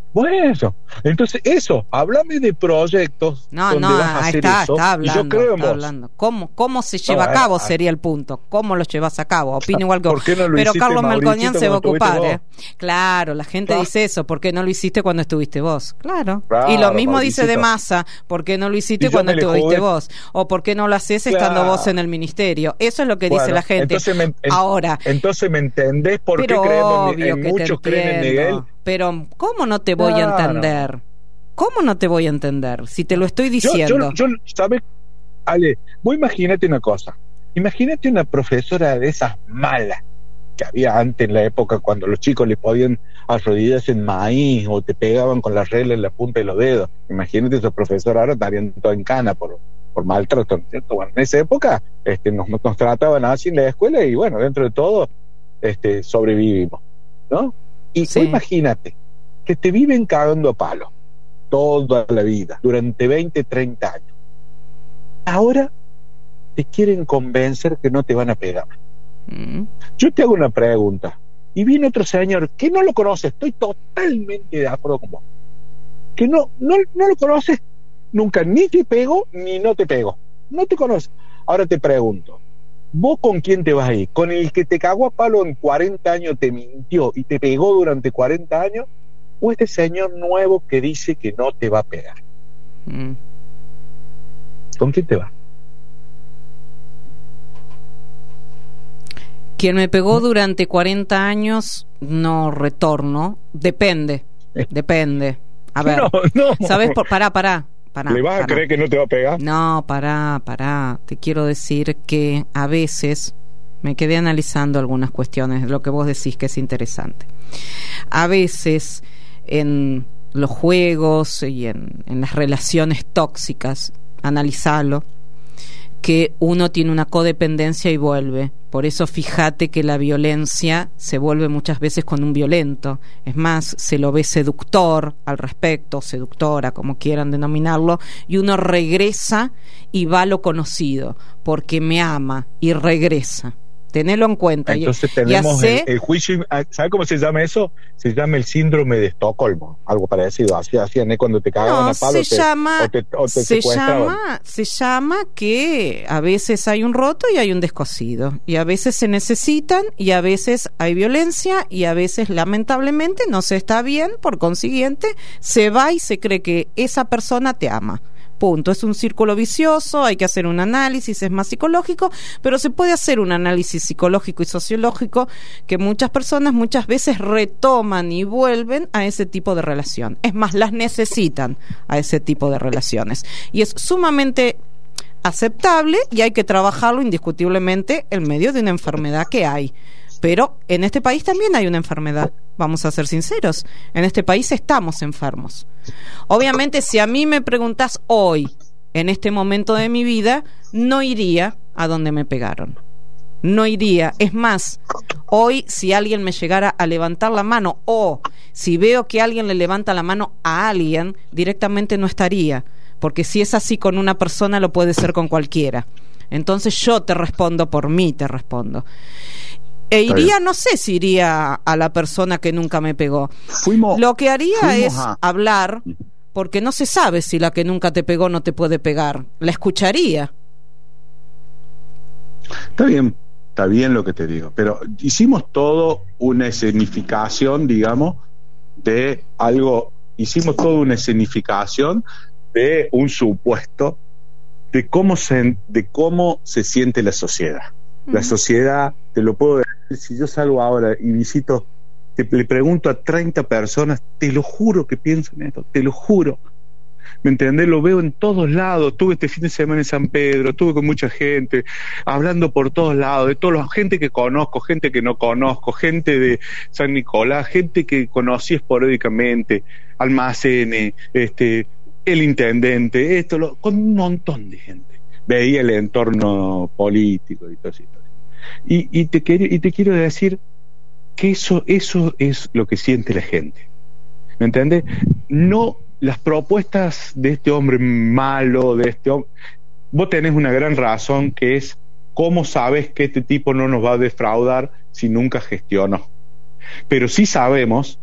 Bueno, entonces eso, háblame de proyectos no, donde no, vas a ahí hacer está, eso, está hablando, y yo creo en está vos. hablando. ¿Cómo, ¿Cómo se lleva No, a cabo? eh, Sería el punto. ¿Cómo lo llevas a cabo? Opino igual que ¿Por qué no lo Pero hiciste, Carlos Mauricio, Melconian se va a cuando ocupar, estuviste ¿eh? Claro, la gente Claro. dice eso. ¿Por qué no lo hiciste cuando estuviste vos? Claro. Claro, y lo mismo dice de Mauricito. Massa. ¿Por qué no lo hiciste Y yo cuando me le estuviste jugué. vos? ¿O por qué no lo haces estando Claro. vos en el ministerio? Eso es lo que dice Bueno, la gente. Entonces me, en- Ahora, entonces me entendés por qué pero creemos en, obvio en que muchos te creen en Miguel. entiendo. Pero ¿cómo no te voy Claro. a entender? ¿Cómo no te voy a entender? Si te lo estoy Yo, diciendo. yo, yo, ¿sabes? Ale, vos imagínate una cosa. Imagínate una profesora de esas malas que había antes en la época cuando los chicos le podían arrodillarse en maíz o te pegaban con la regla en la punta de los dedos. Imagínate esos profesores ahora estarían todo en cana por, por maltrato, ¿no es cierto? Bueno, en esa época este, nos, nos trataban así en la escuela y bueno, dentro de todo este, sobrevivimos, ¿no? Y Sí. vos imagínate que te viven cagando a palo toda la vida, durante veinte, treinta años. Ahora te quieren convencer que no te van a pegar. Mm. Yo te hago una pregunta. Y viene otro señor que no lo conoce, estoy totalmente de acuerdo con vos. Que no, no, no lo conoces nunca, ni te pegó ni no te pegó. No te conoce. Ahora te pregunto, ¿vos con quién te vas a ir? ¿Con el que te cagó a palo en cuarenta años, te mintió y te pegó durante cuarenta años? ¿O este señor nuevo que dice que no te va a pegar? Mm. ¿Con quién te vas? Quien me pegó durante cuarenta años, no retorno. Depende, depende. A ver, No, no. ¿sabes? Por, pará, pará, pará. ¿Le vas a pará. creer que no te va a pegar? No, pará, pará. Te quiero decir que a veces me quedé analizando algunas cuestiones, lo que vos decís que es interesante. A veces en los juegos y en, en las relaciones tóxicas, analizalo, que uno tiene una codependencia y vuelve. Por eso fíjate que la violencia se vuelve muchas veces con un violento. Es más, se lo ve seductor al respecto, seductora, como quieran denominarlo, y uno regresa y va a lo conocido, porque me ama y regresa. Tenelo en cuenta. Entonces y, tenemos y hace, el, el juicio, ¿sabe cómo se llama eso? Se llama el síndrome de Estocolmo, algo parecido. Así hacían ¿eh? Cuando te cagaban no, a palo se te, llama, o te, o te se secuestraban. llama, se llama que a veces hay un roto y hay un descosido, y a veces se necesitan y a veces hay violencia y a veces lamentablemente no se está bien, por consiguiente se va y se cree que esa persona te ama. Punto. Es un círculo vicioso, hay que hacer un análisis, es más psicológico, pero se puede hacer un análisis psicológico y sociológico que muchas personas muchas veces retoman y vuelven a ese tipo de relación. Es más, las necesitan a ese tipo de relaciones. Y es sumamente aceptable y hay que trabajarlo indiscutiblemente en medio de una enfermedad que hay. Pero en este país también hay una enfermedad, vamos a ser sinceros, en este país estamos enfermos. Obviamente, si a mí me preguntas hoy, en este momento de mi vida, no iría a donde me pegaron. No iría. Es más, hoy si alguien me llegara a levantar la mano o si veo que alguien le levanta la mano a alguien, directamente no estaría. Porque si es así con una persona, lo puede ser con cualquiera. Entonces yo te respondo por mí, te respondo. E iría, no sé si iría a la persona que nunca me pegó. Fuimos, Lo que haría es a... hablar, porque no se sabe si la que nunca te pegó no te puede pegar. La escucharía. Está bien, está bien lo que te digo, pero hicimos todo una escenificación, digamos, de algo, hicimos toda una escenificación de un supuesto de cómo se, de cómo se siente la sociedad. La sociedad, te lo puedo decir, si yo salgo ahora y visito, te, le pregunto a treinta personas, te lo juro que pienso en esto, te lo juro. ¿Me entendés? Lo veo en todos lados. Estuve este fin de semana en San Pedro, estuve con mucha gente, hablando por todos lados, de toda la gente que conozco, gente que no conozco, gente de San Nicolás, gente que conocí esporádicamente, almacenes, este, el intendente, esto, lo, con un montón de gente. Veía el entorno político y todo eso. Y, y, te quiero, y te quiero decir que eso, eso es lo que siente la gente. ¿Me entiendes? No las propuestas de este hombre malo, de este hombre. Vos tenés una gran razón, que es cómo sabes que este tipo no nos va a defraudar si nunca gestionó. Pero sí sabemos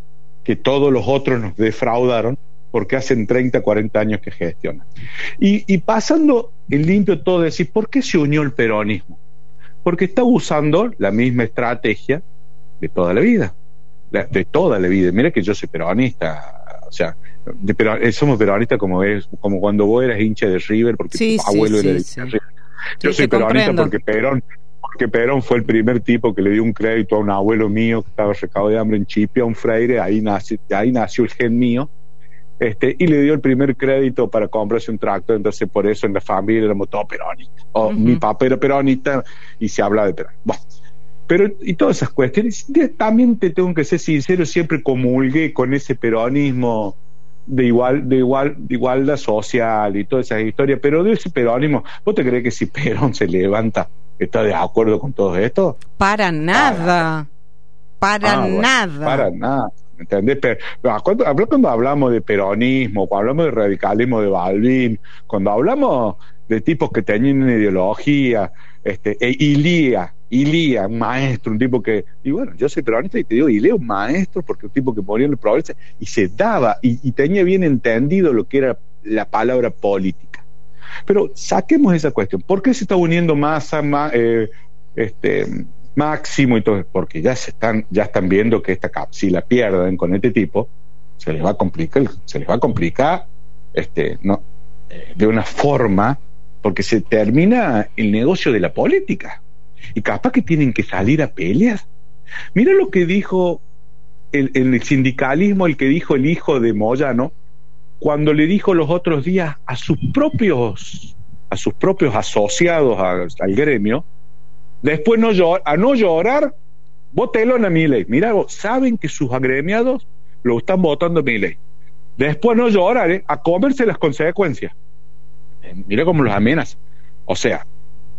que todos los otros nos defraudaron porque hacen treinta, cuarenta años que gestionan. Y, y pasando en limpio todo, decir, ¿por qué se unió el peronismo? Porque está usando la misma estrategia de toda la vida, de toda la vida. Mira que yo soy peronista, o sea, de, pero, somos peronistas como es, como cuando vos eras hincha de River porque sí, tu sí, abuelo sí, era de sí. River. Yo sí, soy peronista comprendo. porque Perón, porque Perón fue el primer tipo que le dio un crédito a un abuelo mío que estaba recado de hambre en Chipre, a un fraile, ahí nació, ahí nació el gen mío, este, y le dio el primer crédito para comprarse un tractor. Entonces por eso en la familia éramos todos peronistas. O Uh-huh. mi papá era peronista y se habla de Perón. Bueno, pero y todas esas cuestiones, también te tengo que ser sincero, siempre comulgué con ese peronismo de igual, de igual, de igualdad social y todas esas historias, pero de ese peronismo, ¿vos te crees que si Perón se levanta está de acuerdo con todo esto? Para nada, para Ah, bueno, nada. Para nada. ¿Entendés? Pero, cuando, cuando hablamos de peronismo, cuando hablamos de radicalismo de Balbín, cuando hablamos de tipos que tenían una ideología, este, e Ilía, Ilía, un maestro, un tipo que, y bueno, yo soy peronista y te digo, Ilía, un maestro, porque un tipo que moría en el progreso y se daba, y, y tenía bien entendido lo que era la palabra política. Pero saquemos esa cuestión. ¿Por qué se está uniendo Massa, ma, eh, este, Máximo y todo? Porque ya se están, ya están viendo que esta cap, si la pierden con este tipo, se les va a complicar, se les va a complicar, este, no, eh, de una forma, porque se termina el negocio de la política. Y capaz que tienen que salir a peleas. Mira lo que dijo el, el sindicalismo, el que dijo el hijo de Moyano, cuando le dijo los otros días a sus propios, a sus propios asociados a, al gremio, después no llor, a no llorar, votelo a Milei. Mira, saben que sus agremiados lo están votando a Milei. Después no llorar, ¿eh? A comerse las consecuencias. Eh, mira cómo los amenaza. O sea,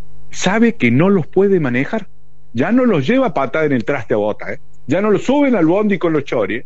sabe que no los puede manejar. Ya no los lleva patada en el traste a bota, ¿eh? Ya no los suben al bondi con los choris.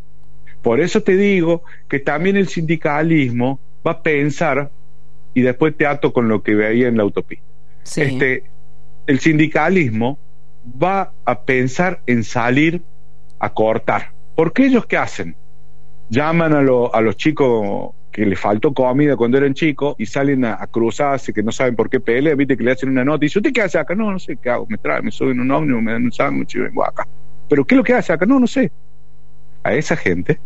Por eso te digo que también el sindicalismo va a pensar, y después te ato con lo que veía en la autopista. Sí. Este, el sindicalismo va a pensar en salir a cortar. Porque ellos, ¿qué hacen? Llaman a, lo, a los chicos que les faltó comida cuando eran chicos y salen a, a cruzarse, que no saben por qué pelean, viste que le hacen una nota y dice, ¿usted qué hace acá? No, no sé qué hago, me trae, me suben un ómnibus, me dan un sándwich y vengo acá. ¿Pero qué es lo que hace acá? No, no sé. A esa gente,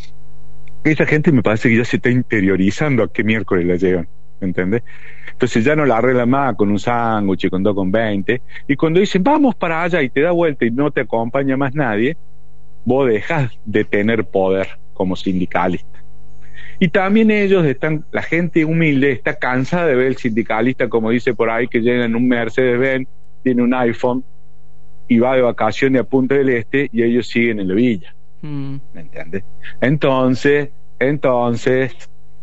esa gente me parece que ya se está interiorizando a qué miércoles la llevan, ¿entendés? Entonces ya no la arregla más con un sándwich, con dos con veinte, y cuando dicen vamos para allá y te da vuelta y no te acompaña más nadie, vos dejas de tener poder como sindicalista. Y también ellos están, la gente humilde está cansada de ver el sindicalista, como dice por ahí, que llega en un Mercedes-Benz, tiene un iPhone y va de vacaciones a Punta del Este y ellos siguen en la villa. Mm. ¿Me entiendes? Entonces, entonces,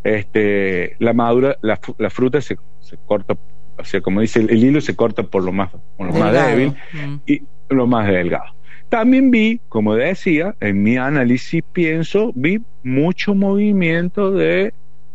este, la madura, la, la fruta se, se corta, o sea, como dice el, el hilo se corta por lo más, por lo más débil mm. y lo más delgado. También vi, como decía, en mi análisis pienso, vi mucho movimiento de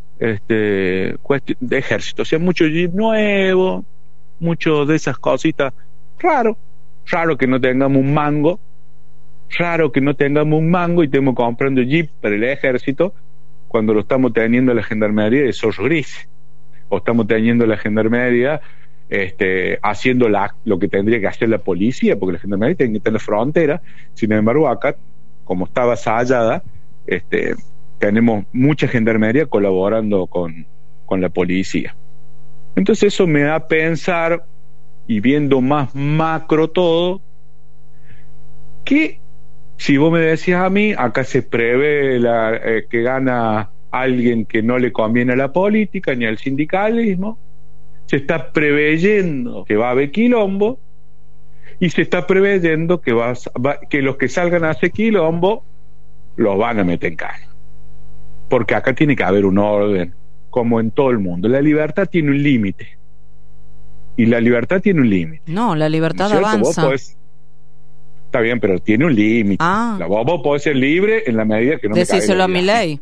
este de ejército, o sea, mucho jeep nuevo, mucho de esas cositas. Raro, raro que no tengamos un mango, raro que no tengamos un mango y estemos comprando jeep para el ejército cuando lo estamos teniendo la gendarmería de zorro gris, o estamos teniendo la gendarmería Este, haciendo la, lo que tendría que hacer la policía, porque la gendarmería tiene que estar en la frontera. Sin embargo, acá, como está avasallada, este, tenemos mucha gendarmería colaborando con, con la policía. Entonces eso me da a pensar, y viendo más macro todo, que si vos me decías a mí, acá se prevé la, eh, que gana alguien que no le conviene a la política ni al sindicalismo. Se está preveyendo que va a haber quilombo y se está preveyendo que, va, va, que los que salgan a hacer quilombo los van a meter en caña. Porque acá tiene que haber un orden, como en todo el mundo. La libertad tiene un límite. Y la libertad tiene un límite. No, la libertad ¿No avanza. Vos podés, está bien, pero tiene un límite. Ah. Vos, vos podés ser libre en la medida que no Decíselo a me mi ley.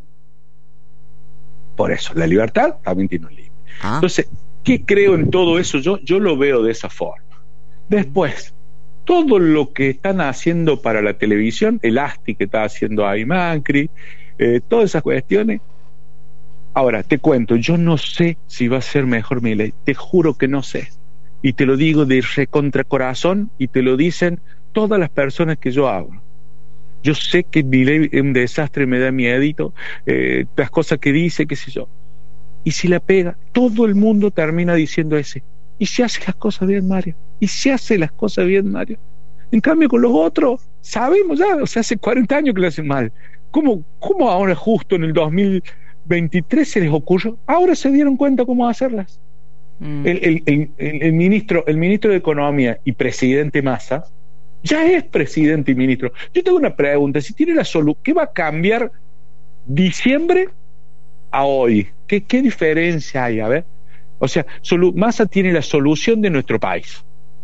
Por eso, la libertad también tiene un límite. Ah. Entonces, ¿qué creo en todo eso? Yo, yo lo veo de esa forma. Después, todo lo que están haciendo para la televisión, el asti que está haciendo ahí Macri, eh, todas esas cuestiones. Ahora, te cuento, yo no sé si va a ser mejor Milei, te juro que no sé. Y te lo digo de recontra corazón, y te lo dicen todas las personas que yo hablo. Yo sé que Milei es un desastre, me da miedito, eh, las cosas que dice, qué sé yo. Y si la pega, todo el mundo termina diciendo ese. ¿Y si hace las cosas bien, Mario? ¿Y si hace las cosas bien, Mario? En cambio, con los otros, sabemos ya, o sea, hace cuarenta años que lo hacen mal. ¿Cómo, cómo ahora justo en el dos mil veintitrés se les ocurrió? Ahora se dieron cuenta cómo hacerlas. Mm. El, el, el, el, el, ministro, el ministro de Economía y presidente Massa ya es presidente y ministro. Yo tengo una pregunta, si tiene la solución, ¿qué va a cambiar diciembre a hoy? ¿Qué, qué diferencia hay? A ver, o sea, solu- Massa tiene la solución de nuestro país.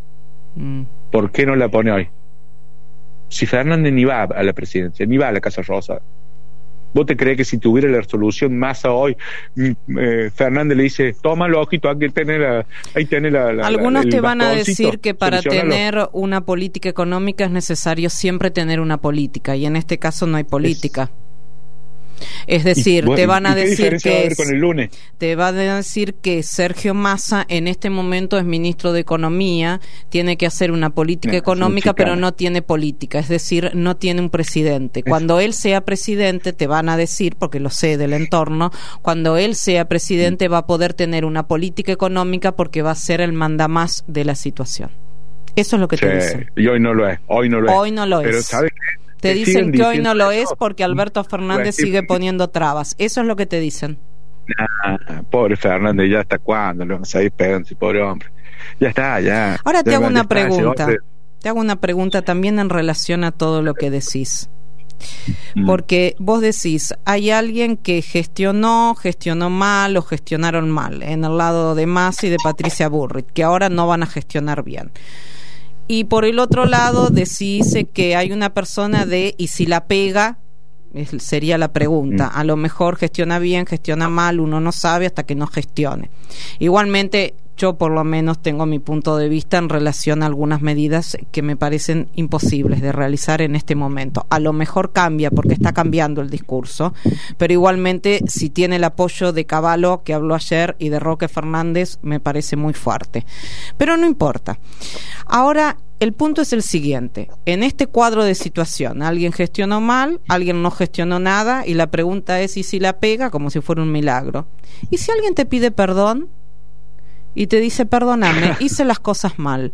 Mm. ¿Por qué no la pone hoy? Si Fernández ni va a la presidencia, ni va a la Casa Rosa. ¿Vos te crees que si tuviera la resolución Massa hoy, eh, Fernández le dice, tómalo, ojito, aquí tenés la, ahí tenés la, la Algunos la, te van a decir que para solucionalo. Tener una política económica es necesario siempre tener una política, y en este caso no hay política. Es... Es decir, y, bueno, te van a decir que es, con el lunes? te van a decir que Sergio Massa en este momento es ministro de Economía, tiene que hacer una política no, económica, pero no tiene política, es decir, no tiene un presidente. Es... Cuando él sea presidente, te van a decir, porque lo sé del entorno, cuando él sea presidente mm. va a poder tener una política económica porque va a ser el mandamás de la situación. Eso es lo que sí, te dicen. Y hoy no lo es, hoy no lo es. Hoy no lo pero es. ¿sabes qué? Te dicen que hoy no lo es porque Alberto Fernández sigue poniendo trabas. Eso es lo que te dicen. Nah, pobre Fernández, ya hasta cuándo lo vamos a ir pegando, pobre hombre. Ya está, ya. Ahora te ya hago una pregunta. Hombre. Te hago una pregunta también en relación a todo lo que decís. Porque vos decís, hay alguien que gestionó, gestionó mal o gestionaron mal en el lado de Massa y de Patricia Bullrich, que ahora no van a gestionar bien. Y por el otro lado decís que hay una persona de, y si la pega, es, sería la pregunta, a lo mejor gestiona bien, gestiona mal, uno no sabe hasta que no gestione. Igualmente, yo por lo menos tengo mi punto de vista en relación a algunas medidas que me parecen imposibles de realizar en este momento. A lo mejor cambia porque está cambiando el discurso, pero igualmente si tiene el apoyo de Cavallo, que habló ayer, y de Roque Fernández, me parece muy fuerte. Pero no importa. Ahora, el punto es el siguiente. En este cuadro de situación, alguien gestionó mal, alguien no gestionó nada, y la pregunta es, ¿y si la pega? Como si fuera un milagro. ¿Y si alguien te pide perdón? Y te dice, perdóname, hice las cosas mal.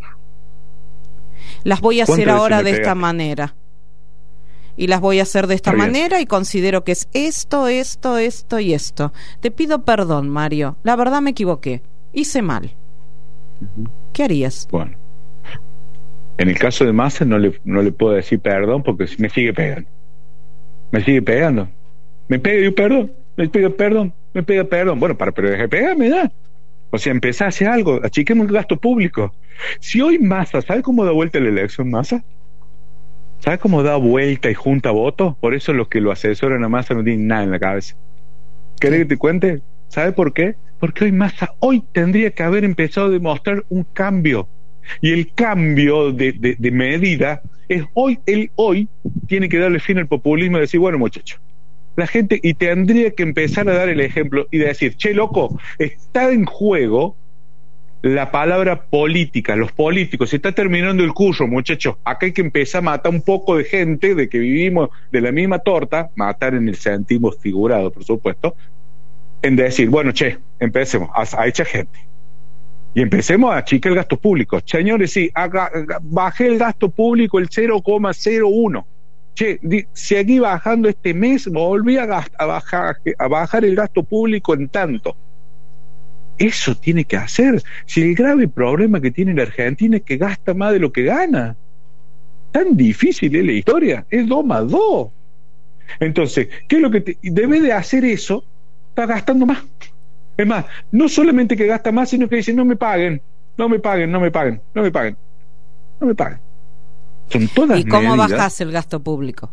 Las voy a hacer ahora de esta manera. Y las voy a hacer de esta manera y considero que es esto, esto, esto y esto. Te pido perdón, Mario. La verdad me equivoqué. Hice mal. ¿Qué harías? Bueno, en el caso de Massa no le, no le puedo decir perdón porque me sigue pegando. Me sigue pegando. Me pega y yo perdón. Me pega perdón. Me pega perdón. Bueno, para, pero deje de pegarme ya. O sea, empezá a hacer algo, achiquemos el gasto público. Si hoy Massa, ¿sabe cómo da vuelta la elección Massa? ¿Sabe cómo da vuelta y junta votos? Por eso los que lo asesoran a Massa no tienen nada en la cabeza. ¿Querés que te cuente? ¿Sabe por qué? Porque hoy Massa, hoy tendría que haber empezado a demostrar un cambio. Y el cambio de, de, de medida es hoy, él hoy tiene que darle fin al populismo y decir, bueno muchachos, la gente, y tendría que empezar a dar el ejemplo y decir, che loco, está en juego la palabra política, los políticos, se está terminando el curso muchachos, acá hay que empezar a matar un poco de gente, de que vivimos de la misma torta, matar en el sentido figurado por supuesto, en decir, bueno che, empecemos a, a echar gente y empecemos a achicar el gasto público, señores, sí, haga, bajé el gasto público el cero coma cero uno. Che, di, seguí bajando este mes, volví a, gast- a, bajar, a bajar el gasto público en tanto. Eso tiene que hacer. Si el grave problema que tiene la Argentina es que gasta más de lo que gana. Tan difícil es la historia. Es dos más dos. Entonces, ¿qué es lo que te, debe de hacer eso? Está gastando más. Es más, no solamente que gasta más, sino que dice, no me paguen, no me paguen, no me paguen, no me paguen, no me paguen. Son todas ¿Y cómo medidas. bajás el gasto público?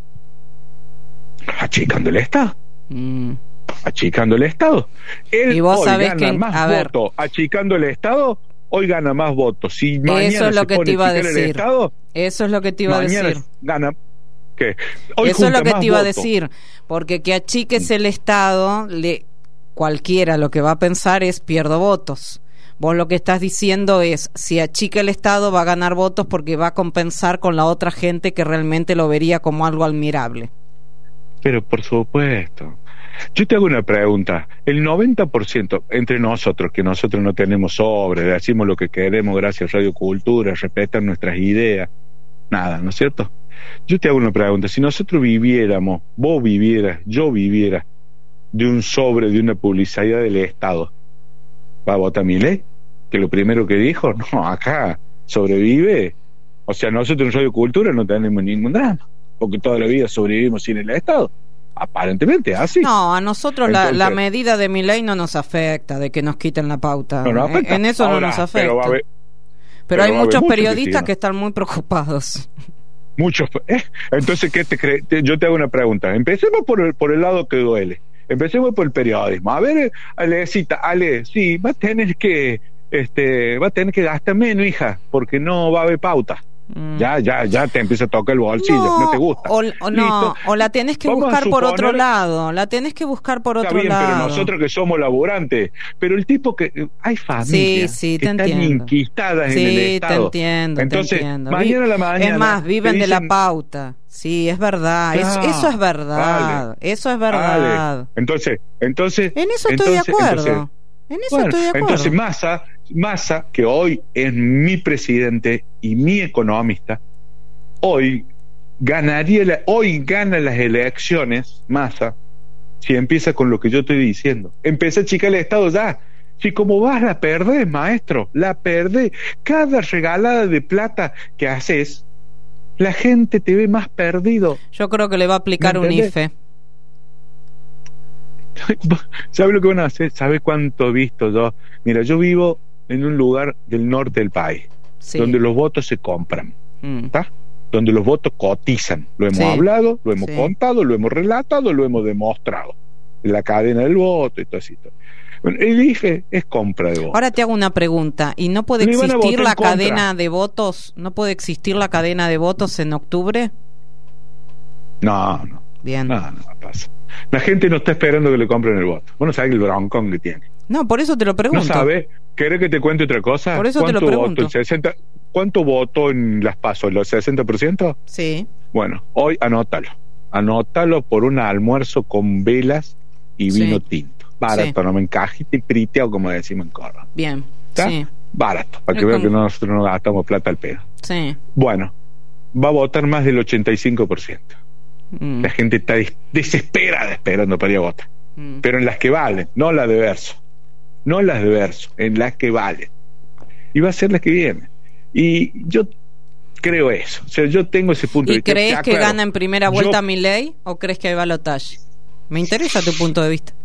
Achicando el Estado. Mm. Achicando el Estado. Él y vos hoy sabés gana que más a ver, votos achicando el Estado hoy gana más votos. Si mañana Eso es lo se que pone te iba a a chicar el decir. Estado, Eso es lo que te iba a mañana decir. gana. ¿Qué? Hoy Eso es junta lo que más te iba a votos. decir, porque que achiques el Estado, le cualquiera lo que va a pensar es pierdo votos. Vos lo que estás diciendo es, si achica el Estado va a ganar votos porque va a compensar con la otra gente que realmente lo vería como algo admirable. Pero por supuesto. Yo te hago una pregunta. El noventa por ciento entre nosotros, que nosotros no tenemos sobre, decimos lo que queremos gracias a Radio Cultura, respetan nuestras ideas, nada, ¿no es cierto? Yo te hago una pregunta. Si nosotros viviéramos, vos vivieras, yo viviera de un sobre, de una publicidad del Estado, ¿va a votar Milei? Que lo primero que dijo, no, acá sobrevive. O sea, nosotros en Radio Cultura no tenemos ningún drama, porque toda la vida sobrevivimos sin el Estado. Aparentemente, así. No, a nosotros Entonces, la, la medida de Milei no nos afecta, de que nos quiten la pauta. No nos afecta. En eso Ahora, no nos afecta. Pero, va a haber, Pero pero hay va a haber muchos muchos periodistas que que sí, ¿no? están muy preocupados. Muchos. ¿eh? Entonces, ¿qué te crees? Yo te hago una pregunta. Empecemos por el, por el lado que duele. Empecemos por el periodismo. A ver, Alecita, Ale, sí, va a tener que, este, va a tener que gastar menos, hija, porque no va a haber pauta. Mm. Ya, ya, ya te empieza a tocar el bolsillo, no, no te gusta. O, o no, o la tenés que Vamos buscar suponer, por otro lado, la tenés que buscar por está otro bien, lado. Pero nosotros que somos laburantes, pero el tipo que hay familias sí, sí, que están entiendo. inquistadas sí, en el Estado. te entiendo, Entonces, te entiendo. mañana a la mañana. Es más, viven dicen, de la pauta. Sí, es verdad. Claro, es, eso es verdad. vale, eso es verdad. Vale. Entonces, entonces. En eso estoy entonces, de acuerdo. Entonces, en eso bueno, estoy de acuerdo. Entonces, Massa, Massa, que hoy es mi presidente y mi economista, hoy ganaría, la, hoy gana las elecciones, Massa, si empieza con lo que yo estoy diciendo. Empieza a chicar el Estado ya. Si como vas la perdés, maestro, la perdés. Cada regalada de plata que haces, la gente te ve más perdido. Yo creo que le va a aplicar un I F E. ¿Sabe lo que van a hacer? ¿Sabe cuánto he visto yo? Mira, yo vivo en un lugar del norte del país, sí, donde los votos se compran, ¿está? Mm. Donde los votos cotizan. Lo hemos sí. hablado, lo hemos sí. contado, lo hemos relatado, lo hemos demostrado. La cadena del voto y todo así. Bueno, el I F E es compra de votos. Ahora te hago una pregunta. ¿Y no puede existir la cadena de votos? ¿No puede existir la cadena de votos en octubre? No, no. Bien. No, no pasa. La gente no está esperando que le compren el voto. Vos no sabés el broncón que tiene. No, por eso te lo pregunto. ¿No sabes? ¿Querés que te cuente otra cosa? Por eso te lo pregunto. Voto? ¿El sesenta? ¿Cuánto votó en las PASO? ¿El sesenta por ciento? Sí. Bueno, hoy anótalo. Anótalo por un almuerzo con velas y vino sí. tinto. Barato, sí. no me encajite y priteado, como decimos en Córdoba. Bien. ¿Está? Sí. Barato, para que vean que nosotros no gastamos plata al pedo. Sí. Bueno, va a votar más del ochenta y cinco por ciento. Mm. La gente está desesperada esperando para ir a votar. Mm. Pero en las que valen, no las de verso. No las de verso, en las que valen. Y va a ser las que vienen. Y yo creo eso. O sea, yo tengo ese punto de vista. ¿Y crees que claro, gana en primera vuelta yo... Milei o crees que hay balotaje? Me interesa tu punto de vista.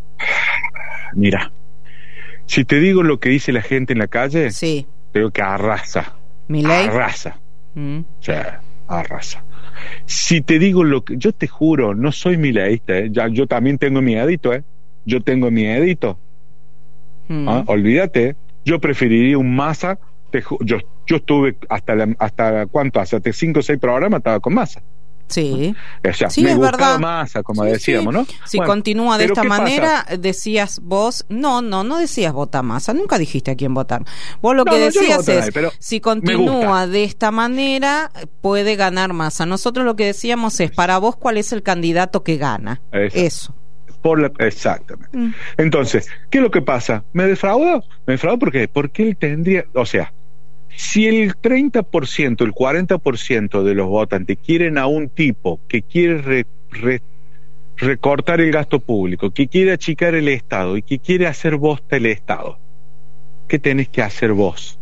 Mira, si te digo lo que dice la gente en la calle, sí. creo que arrasa. ¿Milei? Arrasa. Mm. O sea, arrasa. Si te digo lo que... Yo te juro, no soy mileísta, ¿eh? Ya, yo también tengo mi edito, ¿eh? Yo tengo mi edito. Mm. ¿Ah? Olvídate. Yo preferiría un Massa. Te, yo, yo estuve hasta, la, hasta ¿cuánto? Hasta cinco o seis programas estaba con Massa. Sí, o sea, sí, me es verdad. Massa, como sí, decíamos, sí. ¿no? Si bueno, continúa de esta manera, pasa? decías vos, no, no, no decías vota Massa, nunca dijiste a quién votar. Vos lo no, que no, decías no es, nadie, pero si continúa de esta manera, puede ganar Massa. Nosotros lo que decíamos es, para vos, ¿cuál es el candidato que gana? Exacto. Eso. Por la, exactamente. Mm. Entonces, ¿qué es lo que pasa? ¿Me defraudó? ¿Me defraudó por qué? Porque él tendría, o sea, si el treinta por ciento, el cuarenta por ciento de los votantes quieren a un tipo que quiere re, re, recortar el gasto público, que quiere achicar el Estado y que quiere hacer bosta el Estado, ¿qué tenés que hacer vos?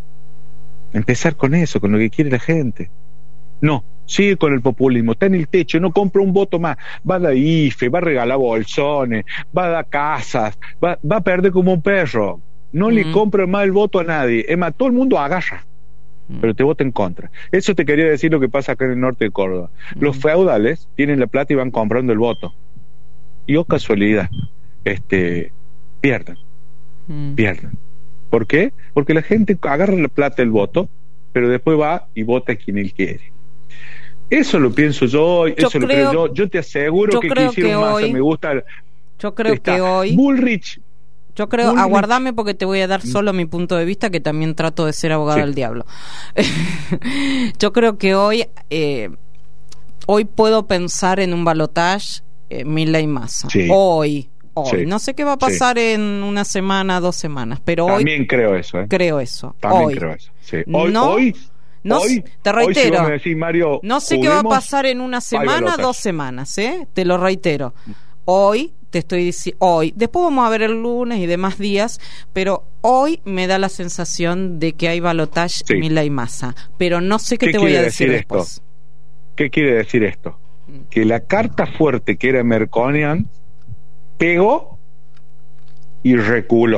Empezar con eso, con lo que quiere la gente. No, sigue con el populismo, está en el techo, no compra un voto más, va a dar I F E, va a regalar bolsones, va a dar casas, va, va a perder como un perro. No mm. le compra más el voto a nadie. Es más, todo el mundo agarra, mm. pero te vota en contra. Eso te quería decir lo que pasa acá en el norte de Córdoba. Mm. Los feudales tienen la plata y van comprando el voto. Y oh casualidad, este, pierden. Mm. Pierden. ¿Por qué? Porque la gente agarra la plata del voto, pero después va y vota a quien él quiere. Eso lo pienso yo, eso yo lo creo, creo yo. Yo te aseguro yo que creo quisieron que Massa, hoy, me gusta. Yo creo que hoy... Bullrich. Yo creo, Bullrich. aguardame porque te voy a dar solo mi punto de vista, que también trato de ser abogada sí. del diablo. Yo creo que hoy, eh, hoy puedo pensar en un balotaje eh, Milei Massa. Sí. Hoy, hoy. Sí. No sé qué va a pasar sí. en una semana, dos semanas, pero también hoy... También creo eso, ¿eh? Creo eso. También hoy. creo eso. Sí. Hoy, no, hoy, no, hoy, te reitero, hoy si decís, Mario, no sé qué va a pasar en una semana, dos semanas, ¿eh? Te lo reitero. Hoy te estoy diciendo, hoy, después vamos a ver el lunes y demás días, pero hoy me da la sensación de que hay balotaje sí. Milei Massa, pero no sé qué, qué te voy a decir, decir después. Esto? ¿Qué quiere decir esto? Mm. Que la carta fuerte que era Merconian pegó y reculó.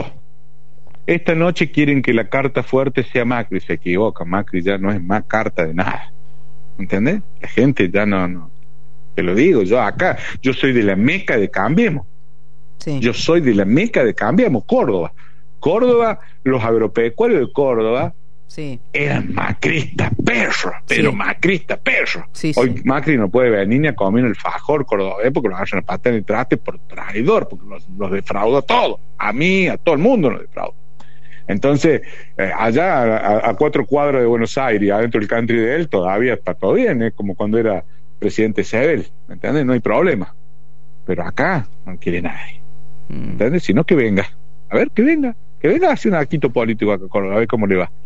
Esta noche quieren que la carta fuerte sea Macri, se equivoca, Macri ya no es más carta de nada, ¿entendés? La gente ya no, no te lo digo, yo acá, yo soy de la meca de Cambiemos. Sí. Yo soy de la meca de Cambiemos, Córdoba. Córdoba, los agropecuarios de Córdoba sí. eran macristas perros, pero sí. macristas perros. Sí, Hoy sí. Macri no puede venir ni a comer el fajor cordobés porque lo agarran a pata en el traste por traidor, porque los, los defraudó a todos. A mí, a todo el mundo los defraudó. Entonces, eh, allá a, a cuatro cuadras de Buenos Aires, adentro del country de él, todavía está todo bien, es ¿eh? Como cuando era presidente Sebel, ¿me entiendes? No hay problema. Pero acá no quiere nadie, ¿me entiendes? Sino que venga, a ver, que venga, que venga a hacer un acto político acá, a ver cómo le va.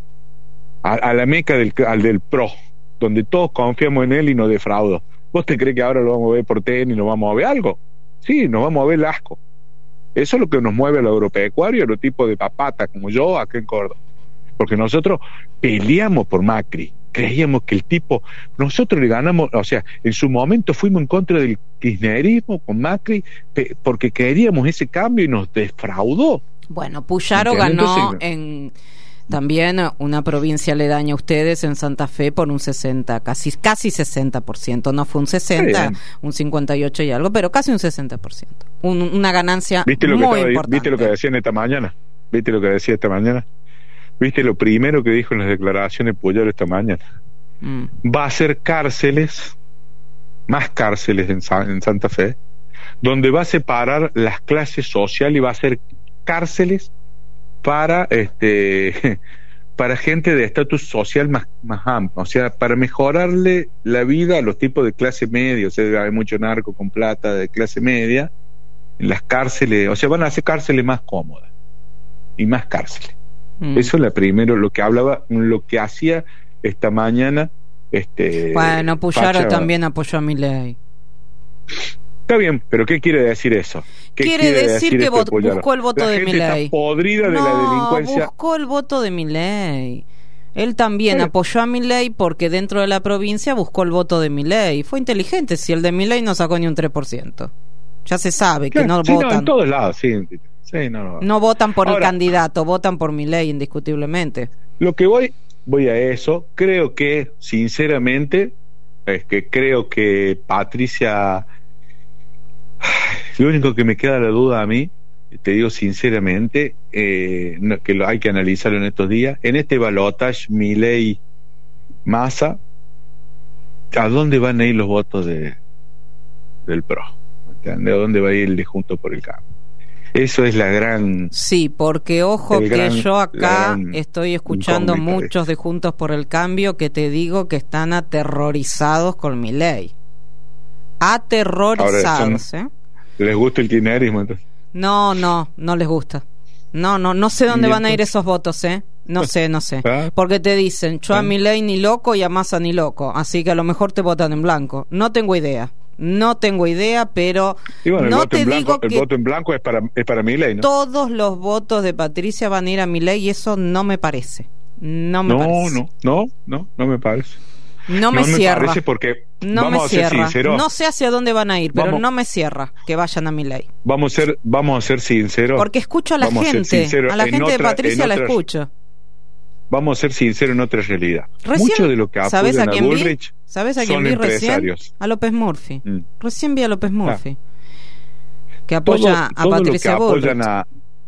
A, a la meca del, al del PRO, donde todos confiamos en él y nos defraudó. ¿Vos te crees que ahora lo vamos a ver por tenis y nos vamos a ver algo? Sí, nos vamos a ver el asco. Eso es lo que nos mueve a los agropecuarios, a los tipos de papata como yo acá en Córdoba. Porque nosotros peleamos por Macri, creíamos que el tipo, nosotros le ganamos, o sea, en su momento fuimos en contra del kirchnerismo con Macri pe, porque queríamos ese cambio y nos defraudó. Bueno, Puyaro ganó Entonces, en también una provincia aledaña a ustedes en Santa Fe por un sesenta, casi casi sesenta por ciento, no fue un sesenta, sí, un cincuenta y ocho y algo, pero casi un sesenta por ciento. Un, una ganancia ¿Viste lo muy que importante. ¿Viste lo que decían esta mañana? ¿Viste lo que decía esta mañana? ¿Viste lo primero que dijo en las declaraciones Puyaro esta mañana? Mm. Va a hacer cárceles, más cárceles en, Sa- en Santa Fe, donde va a separar las clases sociales y va a hacer cárceles para este para gente de estatus social más, más amplio, o sea, para mejorarle la vida a los tipos de clase media, o sea, hay mucho narco con plata de clase media, en las cárceles, o sea, van a hacer cárceles más cómodas y más cárceles. Mm. Eso es lo primero, lo que hablaba, lo que hacía esta mañana. Este, bueno, Puyaro también apoyó a Milei. Está bien, pero ¿qué quiere decir eso? ¿Qué quiere, quiere decir, decir que vot- buscó el voto la de gente Milei. Está podrida de no, la delincuencia. Buscó el voto de Milei. Él también sí. apoyó a Milei porque dentro de la provincia buscó el voto de Milei. Fue inteligente, si el de Milei no sacó ni un tres por ciento. Ya se sabe que claro, no sí, votan. No, en todos lados, sí. sí no, no. no votan por Ahora, el candidato, votan por Milei indiscutiblemente. Lo que voy, voy a eso. Creo que, sinceramente, es que creo que Patricia... Lo único que me queda la duda a mí, te digo sinceramente, eh, no, que lo hay que analizarlo en estos días, en este balotaje Milei Massa, ¿a dónde van a ir los votos de del PRO? ¿Entiendes? ¿A dónde va a ir el de Juntos por el Cambio? Eso es la gran... Sí, porque ojo que gran, yo acá estoy escuchando muchos de Juntos por el Cambio que te digo que están aterrorizados con Milei. Aterrorizados, son, ¿eh? ¿Les gusta el kirchnerismo entonces? No, no, no les gusta. No, no, no sé dónde van a ir esos votos, ¿eh? No sé, no sé. Porque te dicen, yo a Milei ni loco y a Massa ni loco, así que a lo mejor te votan en blanco. No tengo idea. No tengo idea, pero y bueno, no el te blanco, digo el que voto en blanco es para es para Milei, ¿no? Todos los votos de Patricia van a ir a Milei y eso no me parece. No me no, parece. No, no, no, no me parece. No me no cierra. Me parece porque no vamos me a ser cierra. sinceros. No sé hacia dónde van a ir, pero vamos, no me cierra que vayan a Milei. Vamos a ser, vamos a ser sinceros. Porque escucho a la vamos gente, a, a la gente otra, de Patricia la escucho. Vamos a ser sinceros en otra realidad. Recién, Mucho de lo que ¿sabes a quién Bullrich vi? ¿Sabes a quién vi recién? A López Murphy. Mm. Recién vi a López Murphy. Ah. Que apoya todo, a Patricia todo lo que Bullrich. apoyan a,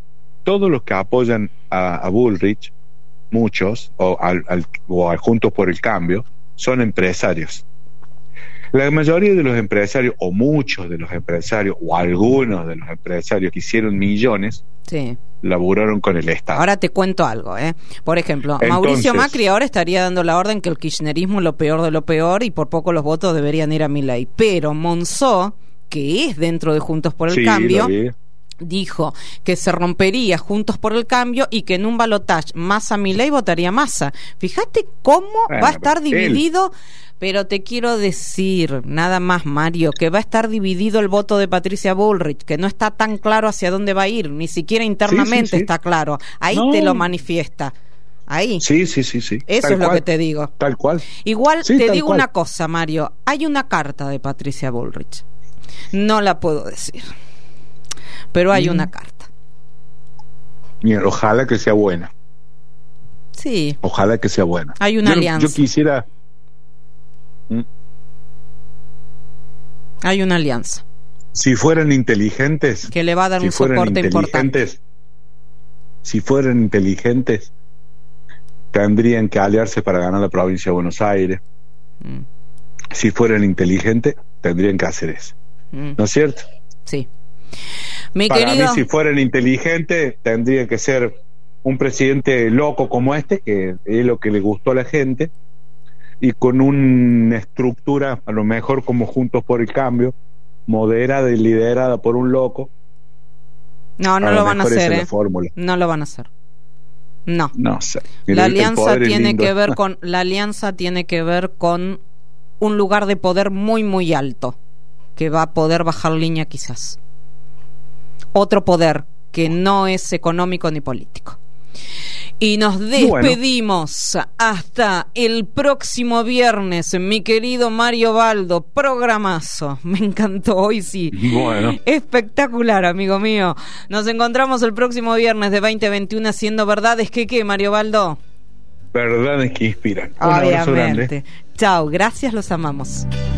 todos los que apoyan a, a Bullrich, muchos, o, al, al, o a Juntos por el Cambio, son empresarios. La mayoría de los empresarios, o muchos de los empresarios, o algunos de los empresarios que hicieron millones, sí, laburaron con el Estado. Ahora te cuento algo, ¿eh? Por ejemplo, Entonces, Mauricio Macri ahora estaría dando la orden que el kirchnerismo es lo peor de lo peor y por poco los votos deberían ir a Milei. Pero Monzó, que es dentro de Juntos por el sí, Cambio, dijo que se rompería Juntos por el Cambio y que en un balotaje Massa Milei votaría Massa. Fíjate cómo bueno, va a estar dividido. Él. Pero te quiero decir, nada más, Mario, que va a estar dividido el voto de Patricia Bullrich, que no está tan claro hacia dónde va a ir, ni siquiera internamente sí, sí, sí. está claro. Ahí no. te lo manifiesta. Ahí. Sí, sí, sí, sí. Eso tal es lo cual. que te digo. Tal cual. Igual sí, te digo cual. una cosa, Mario. Hay una carta de Patricia Bullrich. No la puedo decir. Pero hay mm. una carta. Mira, ojalá que sea buena. Sí. Ojalá que sea buena. Hay una yo, alianza. Yo quisiera... Hay una alianza. Si fueran inteligentes, que le va a dar si un soporte importante. Si fueran inteligentes, tendrían que aliarse para ganar la provincia de Buenos Aires. Mm. Si fueran inteligentes, tendrían que hacer eso. Mm. ¿No es cierto? Sí. Mi para querido... mí, si fueran inteligentes, tendría que ser un presidente loco como este, que es lo que le gustó a la gente, y con una estructura, a lo mejor como Juntos por el Cambio, moderada y liderada por un loco. No, no lo van a hacer, ¿eh? No lo van a hacer. No. No sé. La alianza tiene que ver con la alianza tiene que ver con un lugar de poder muy muy alto que va a poder bajar línea quizás. Otro poder que no es económico ni político. Y nos despedimos bueno. hasta el próximo viernes, mi querido Mario Baldo, programazo, me encantó, hoy sí, bueno. espectacular, amigo mío. Nos encontramos el próximo viernes de veinte a veintiuno haciendo verdades que qué, Mario Baldo. Verdades que inspiran. Obviamente. Chao, gracias, los amamos.